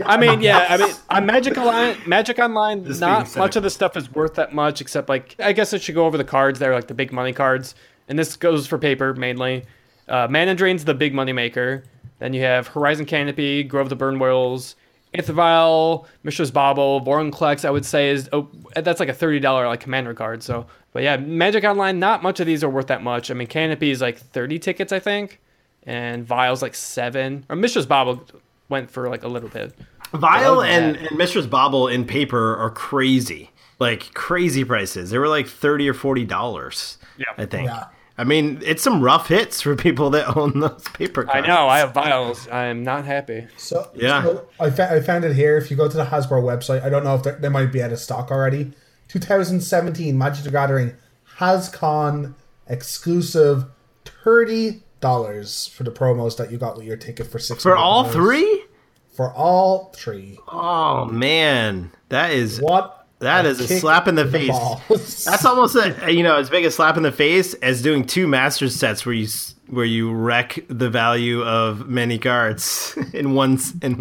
On Magic Online, not much of the stuff is worth that much, except like, I guess I should go over the cards there, like the big money cards. And this goes for paper mainly. Mana Drain's the big money maker. Then you have Horizon Canopy, Grove of the Burnwells, Aethervial, Mishra's Bauble, Vorinclex, I would say that's like a $30 like commander card. So, but yeah, Magic Online, not much of these are worth that much. I mean, Canopy is like 30 tickets, I think, and Vial's like 7. Or Mishra's Bauble went for like a little bit. Vial and Mishra's Bauble in paper are crazy, like crazy prices. They were like $30 or $40. I think. Yeah. I mean, it's some rough hits for people that own those paper cards. I know. I have Vials. I am not happy. So I found it here. If you go to the Hasbro website, I don't know if they might be out of stock already. 2017 Magic the Gathering HasCon exclusive $30 for the promos that you got with your ticket for $6. For all 3? For all 3. Oh man, that is what That is a Kick slap in the the face. balls. That's almost as big a slap in the face as doing 2 Masters sets where you wreck the value of many cards in one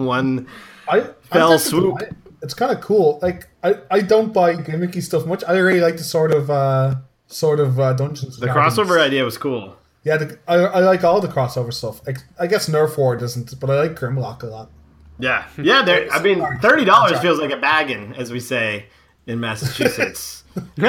I'm fell tempted to swoop. buy it. It's kind of cool. Like I don't buy gimmicky stuff much. I really like the sort of Dungeons. The crossover idea was cool. Yeah, I like all the crossover stuff. I guess Nerf War doesn't, but I like Grimlock a lot. Yeah. $30 feels like a bagging, as we say in Massachusetts.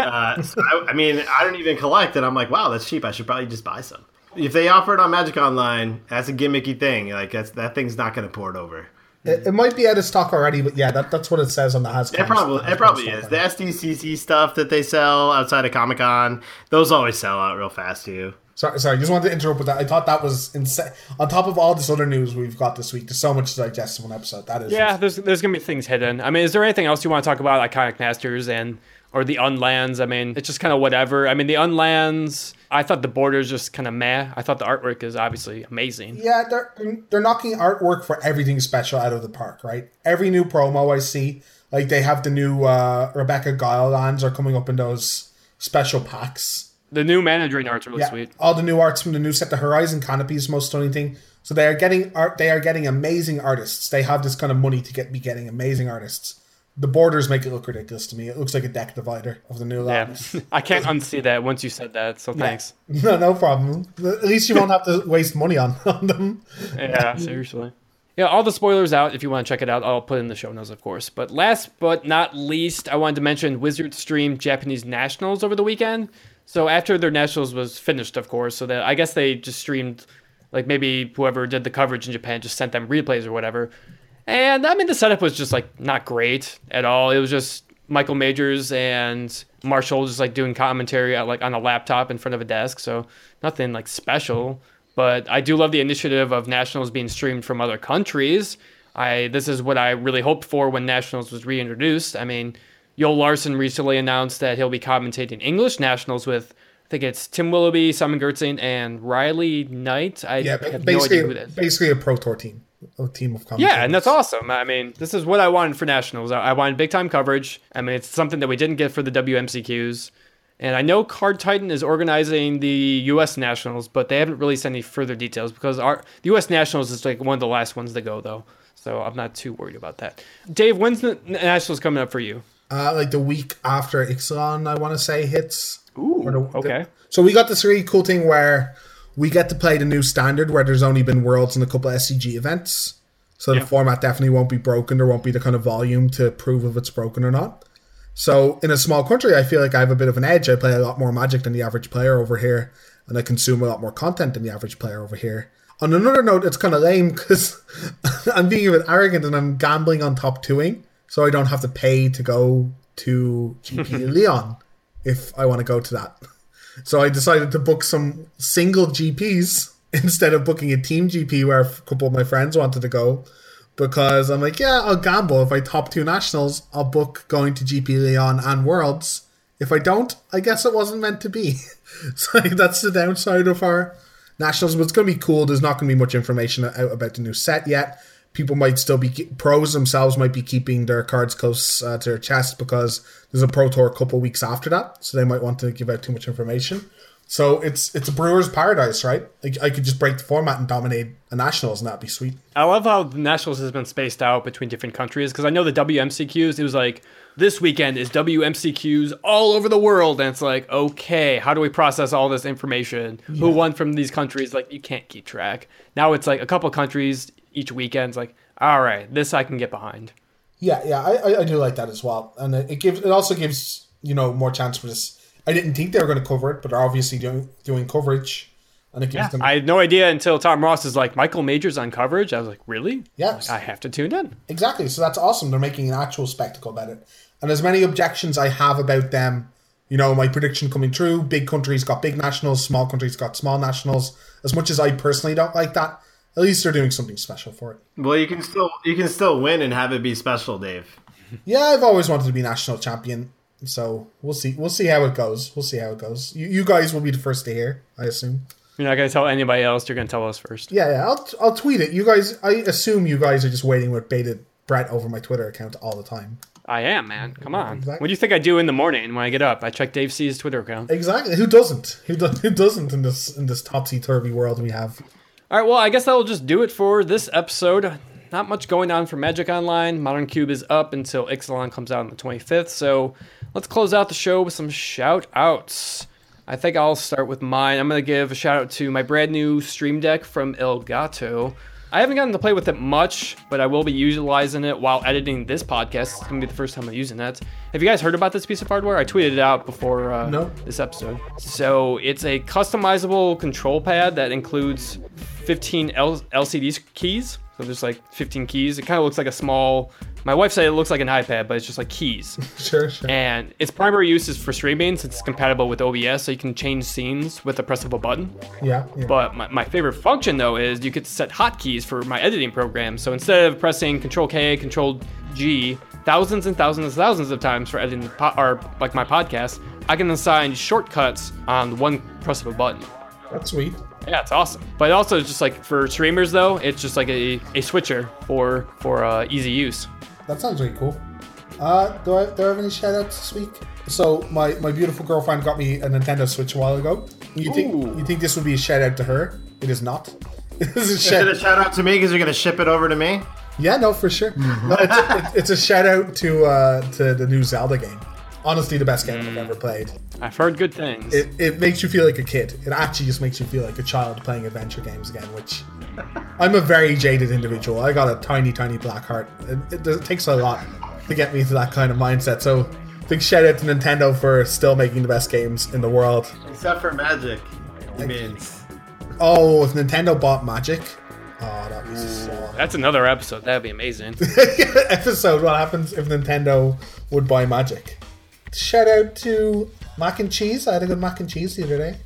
I don't even collect it. I'm like, wow, that's cheap. I should probably just buy some. If they offer it on Magic Online, that's a gimmicky thing. Like that thing's not going to port over. It might be out of stock already, but yeah, that's what it says on the Hasbro. It probably is. The SDCC stuff that they sell outside of Comic-Con, those always sell out real fast too. Sorry, just wanted to interrupt with that. I thought that was insane. On top of all this other news we've got this week, there's so much to digest in one episode. That is, Yeah, there's gonna be things hidden. I mean, is there anything else you want to talk about, Iconic Masters or the Unlands? I mean, it's just kind of whatever. I mean, the Unlands, I thought the borders just kind of meh. I thought the artwork is obviously amazing. Yeah, they're knocking artwork for everything special out of the park, right? Every new promo I see, like they have the new Rebecca Guile lands are coming up in those special packs. The new managing art's really sweet. All the new arts from the new set, the Horizon Canopy is the most stunning thing. So they are getting art. They are getting amazing artists. They have this kind of money to be getting amazing artists. The borders make it look ridiculous to me. It looks like a deck divider of the new lands. Yeah, I can't unsee that once you said that. So thanks. No problem. At least you won't have to waste money on them. Yeah, seriously. Yeah, all the spoilers out. If you want to check it out, I'll put it in the show notes, of course. But last but not least, I wanted to mention Wizards streamed Japanese Nationals over the weekend. So after their Nationals was finished, of course, so that I guess they just streamed, like maybe whoever did the coverage in Japan just sent them replays or whatever. And I mean, the setup was just not great at all. It was just Michael Majors and Marshall just doing commentary on a laptop in front of a desk. So nothing special. But I do love the initiative of Nationals being streamed from other countries. This is what I really hoped for when Nationals was reintroduced. I mean, Joel Larson recently announced that he'll be commentating English Nationals with, I think it's Tim Willoughby, Simon Gertzing, and Riley Knight. I have no idea who that is. Basically a Pro Tour team. A team of commentators. Yeah, and that's awesome. I mean, this is what I wanted for Nationals. I wanted big-time coverage. I mean, it's something that we didn't get for the WMCQs. And I know Card Titan is organizing the U.S. Nationals, but they haven't released any further details because the U.S. Nationals is one of the last ones to go, though. So I'm not too worried about that. Dave, when's the Nationals coming up for you? The week after Ixalan, I want to say, hits. Ooh, okay. So we got this really cool thing where we get to play the new standard where there's only been Worlds and a couple of SCG events. So the format definitely won't be broken. There won't be the kind of volume to prove if it's broken or not. So in a small country, I feel like I have a bit of an edge. I play a lot more Magic than the average player over here, and I consume a lot more content than the average player over here. On another note, it's kind of lame because I'm being a bit arrogant and I'm gambling on top 2ing, so I don't have to pay to go to GP Leon if I want to go to that. So I decided to book some single GPs instead of booking a team GP where a couple of my friends wanted to go. Because I'm like, yeah, I'll gamble. If I top 2 Nationals, I'll book going to GP Leon and Worlds. If I don't, I guess it wasn't meant to be. So that's the downside of our Nationals. But it's going to be cool. There's not going to be much information out about the new set yet. People might still be... Pros themselves might be keeping their cards close to their chest because there's a Pro Tour a couple weeks after that. So they might want to give out too much information. So it's a brewer's paradise, right? I could just break the format and dominate a Nationals, and that'd be sweet. I love how the Nationals has been spaced out between different countries, because I know the WMCQs, it was this weekend is WMCQs all over the world, and it's okay, how do we process all this information? Yeah. Who won from these countries? You can't keep track. Now it's a couple countries each weekend. It's all right, this I can get behind. Yeah, I do like that as well, and it also gives more chance for this. I didn't think they were going to cover it, but they're obviously doing coverage. And it gives them... I had no idea until Tom Ross is Michael Majors on coverage. I was really? Yes. I have to tune in. Exactly. So that's awesome. They're making an actual spectacle about it. And as many objections I have about them, my prediction coming true, big countries got big Nationals, small countries got small Nationals. As much as I personally don't like that, at least they're doing something special for it. Well, you can still win and have it be special, Dave. Yeah, I've always wanted to be national champion. So we'll see. We'll see how it goes. You guys will be the first to hear, I assume. You're not going to tell anybody else. You're going to tell us first. Yeah. I'll tweet it. You guys. I assume you guys are just waiting with bated breath over my Twitter account all the time. I am, man. Come on. Exactly. What do you think I do in the morning when I get up? I check Dave C's Twitter account. Exactly. Who doesn't? Who doesn't in this topsy-turvy world we have? All right, well, I guess that'll just do it for this episode. Not much going on for Magic Online. Modern Cube is up until Ixalan comes out on the 25th, so let's close out the show with some shout-outs. I think I'll start with mine. I'm going to give a shout-out to my brand new Stream Deck from Elgato. I haven't gotten to play with it much, but I will be utilizing it while editing this podcast. It's going to be the first time I'm using that. Have you guys heard about this piece of hardware? I tweeted it out before this episode. So it's a customizable control pad that includes 15 LCD keys. So there's like 15 keys. It kind of looks like a small... My wife said it looks like an iPad, but it's just like keys. Sure. And its primary use is for streaming since it's compatible with OBS, so you can change scenes with the press of a button. Yeah. But my favorite function, though, is you could set hotkeys for my editing program. So instead of pressing Control-K, Control-G, thousands and thousands of times for editing my podcast, I can assign shortcuts on one press of a button. That's sweet. Yeah, it's awesome. But also, just like for streamers, though, it's just like a switcher for easy use. That sounds really cool. Do I have any shout-outs this week? So my beautiful girlfriend got me a Nintendo Switch a while ago. You think this would be a shout-out to her? It is not. Is it a shout-out to me because you're going to ship it over to me? Yeah, no, for sure. No, it's a shout-out to the new Zelda game. Honestly, the best game I've ever played. I've heard good things. It makes you feel like a kid. It actually just makes you feel like a child playing adventure games again, which... I'm a very jaded individual. I got a tiny black heart. It takes a lot to get me to that kind of mindset. So, big shout out to Nintendo for still making the best games in the world. Except for Magic. I mean... Oh, if Nintendo bought Magic... Oh, that'd be so... That's another episode. That'd be amazing. Episode, what happens if Nintendo would buy Magic? Shout out to mac and cheese. I had a good mac and cheese the other day.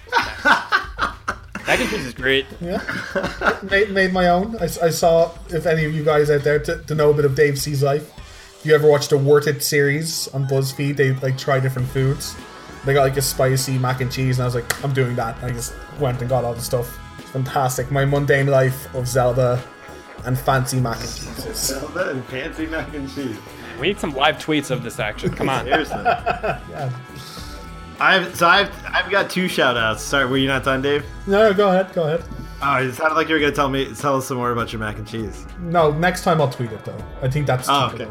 Mac and cheese is great. Yeah, made my own. I saw, if any of you guys out there to know a bit of Dave C's life, if you ever watched the Worth It series on BuzzFeed, they like try different foods. They got like a spicy mac and cheese, and I was like, I'm doing that. I just went and got all the stuff. It's fantastic. My mundane life of Zelda and fancy mac and cheeses. Zelda and fancy mac and cheese. We need some live tweets of this action. Come on. Seriously. Yeah. I've got two shout outs. Sorry, were you not done, Dave? No, go ahead. Oh, it sounded like you were going to tell us some more about your mac and cheese. No, next time I'll tweet it though. I think that's okay.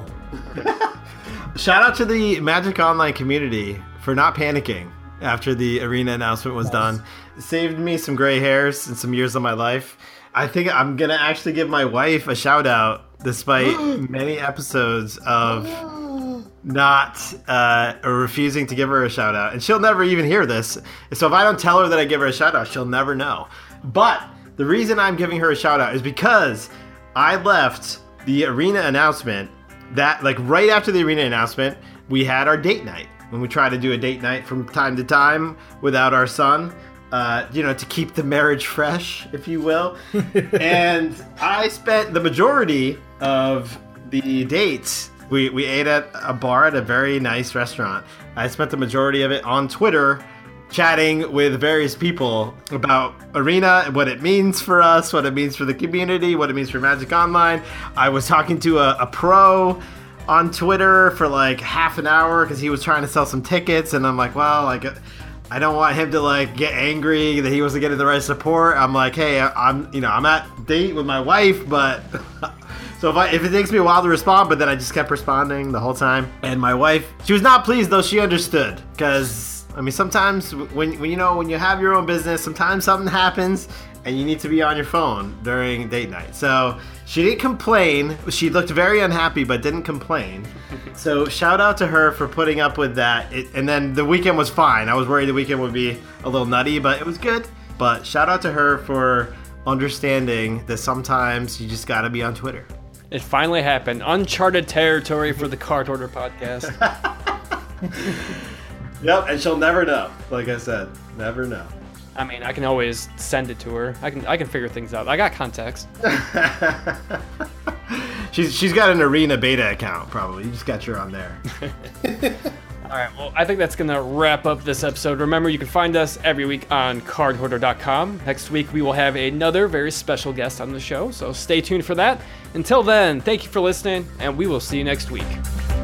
Shout out to the Magic Online community for not panicking after the arena announcement was done. It saved me some gray hairs and some years of my life. I think I'm going to actually give my wife a shout out despite many episodes of not or refusing to give her a shout out, and she'll never even hear this. So if I don't tell her that I give her a shout out, she'll never know. But the reason I'm giving her a shout out is because I left the arena announcement that, like, right after the arena announcement, we had our date night. When we try to do a date night from time to time without our son, to keep the marriage fresh, if you will. And I spent the majority of the dates. We ate at a bar at a very nice restaurant. I spent the majority of it on Twitter chatting with various people about Arena, what it means for us, what it means for the community, what it means for Magic Online. I was talking to a pro on Twitter for like half an hour because he was trying to sell some tickets, and I'm like, well, like, I don't want him to like get angry that he wasn't getting the right support. I'm like, hey, I'm at date with my wife, but so if it takes me a while to respond, but then I just kept responding the whole time. And my wife, she was not pleased, though. She understood, because I mean, sometimes when you have your own business, sometimes something happens and you need to be on your phone during date night. So she didn't complain. She looked very unhappy, but didn't complain. So shout out to her for putting up with that. And then the weekend was fine. I was worried the weekend would be a little nutty, but it was good. But shout out to her for understanding that sometimes you just got to be on Twitter. It finally happened. Uncharted territory for the Card Hoarder podcast. Yep, and she'll never know. Like I said, never know. I mean, I can always send it to her. I can figure things out. I got contacts. She's got an Arena beta account, probably. You just got your on there. All right, well, I think that's going to wrap up this episode. Remember, you can find us every week on cardhoarder.com. Next week, we will have another very special guest on the show, so stay tuned for that. Until then, thank you for listening, and we will see you next week.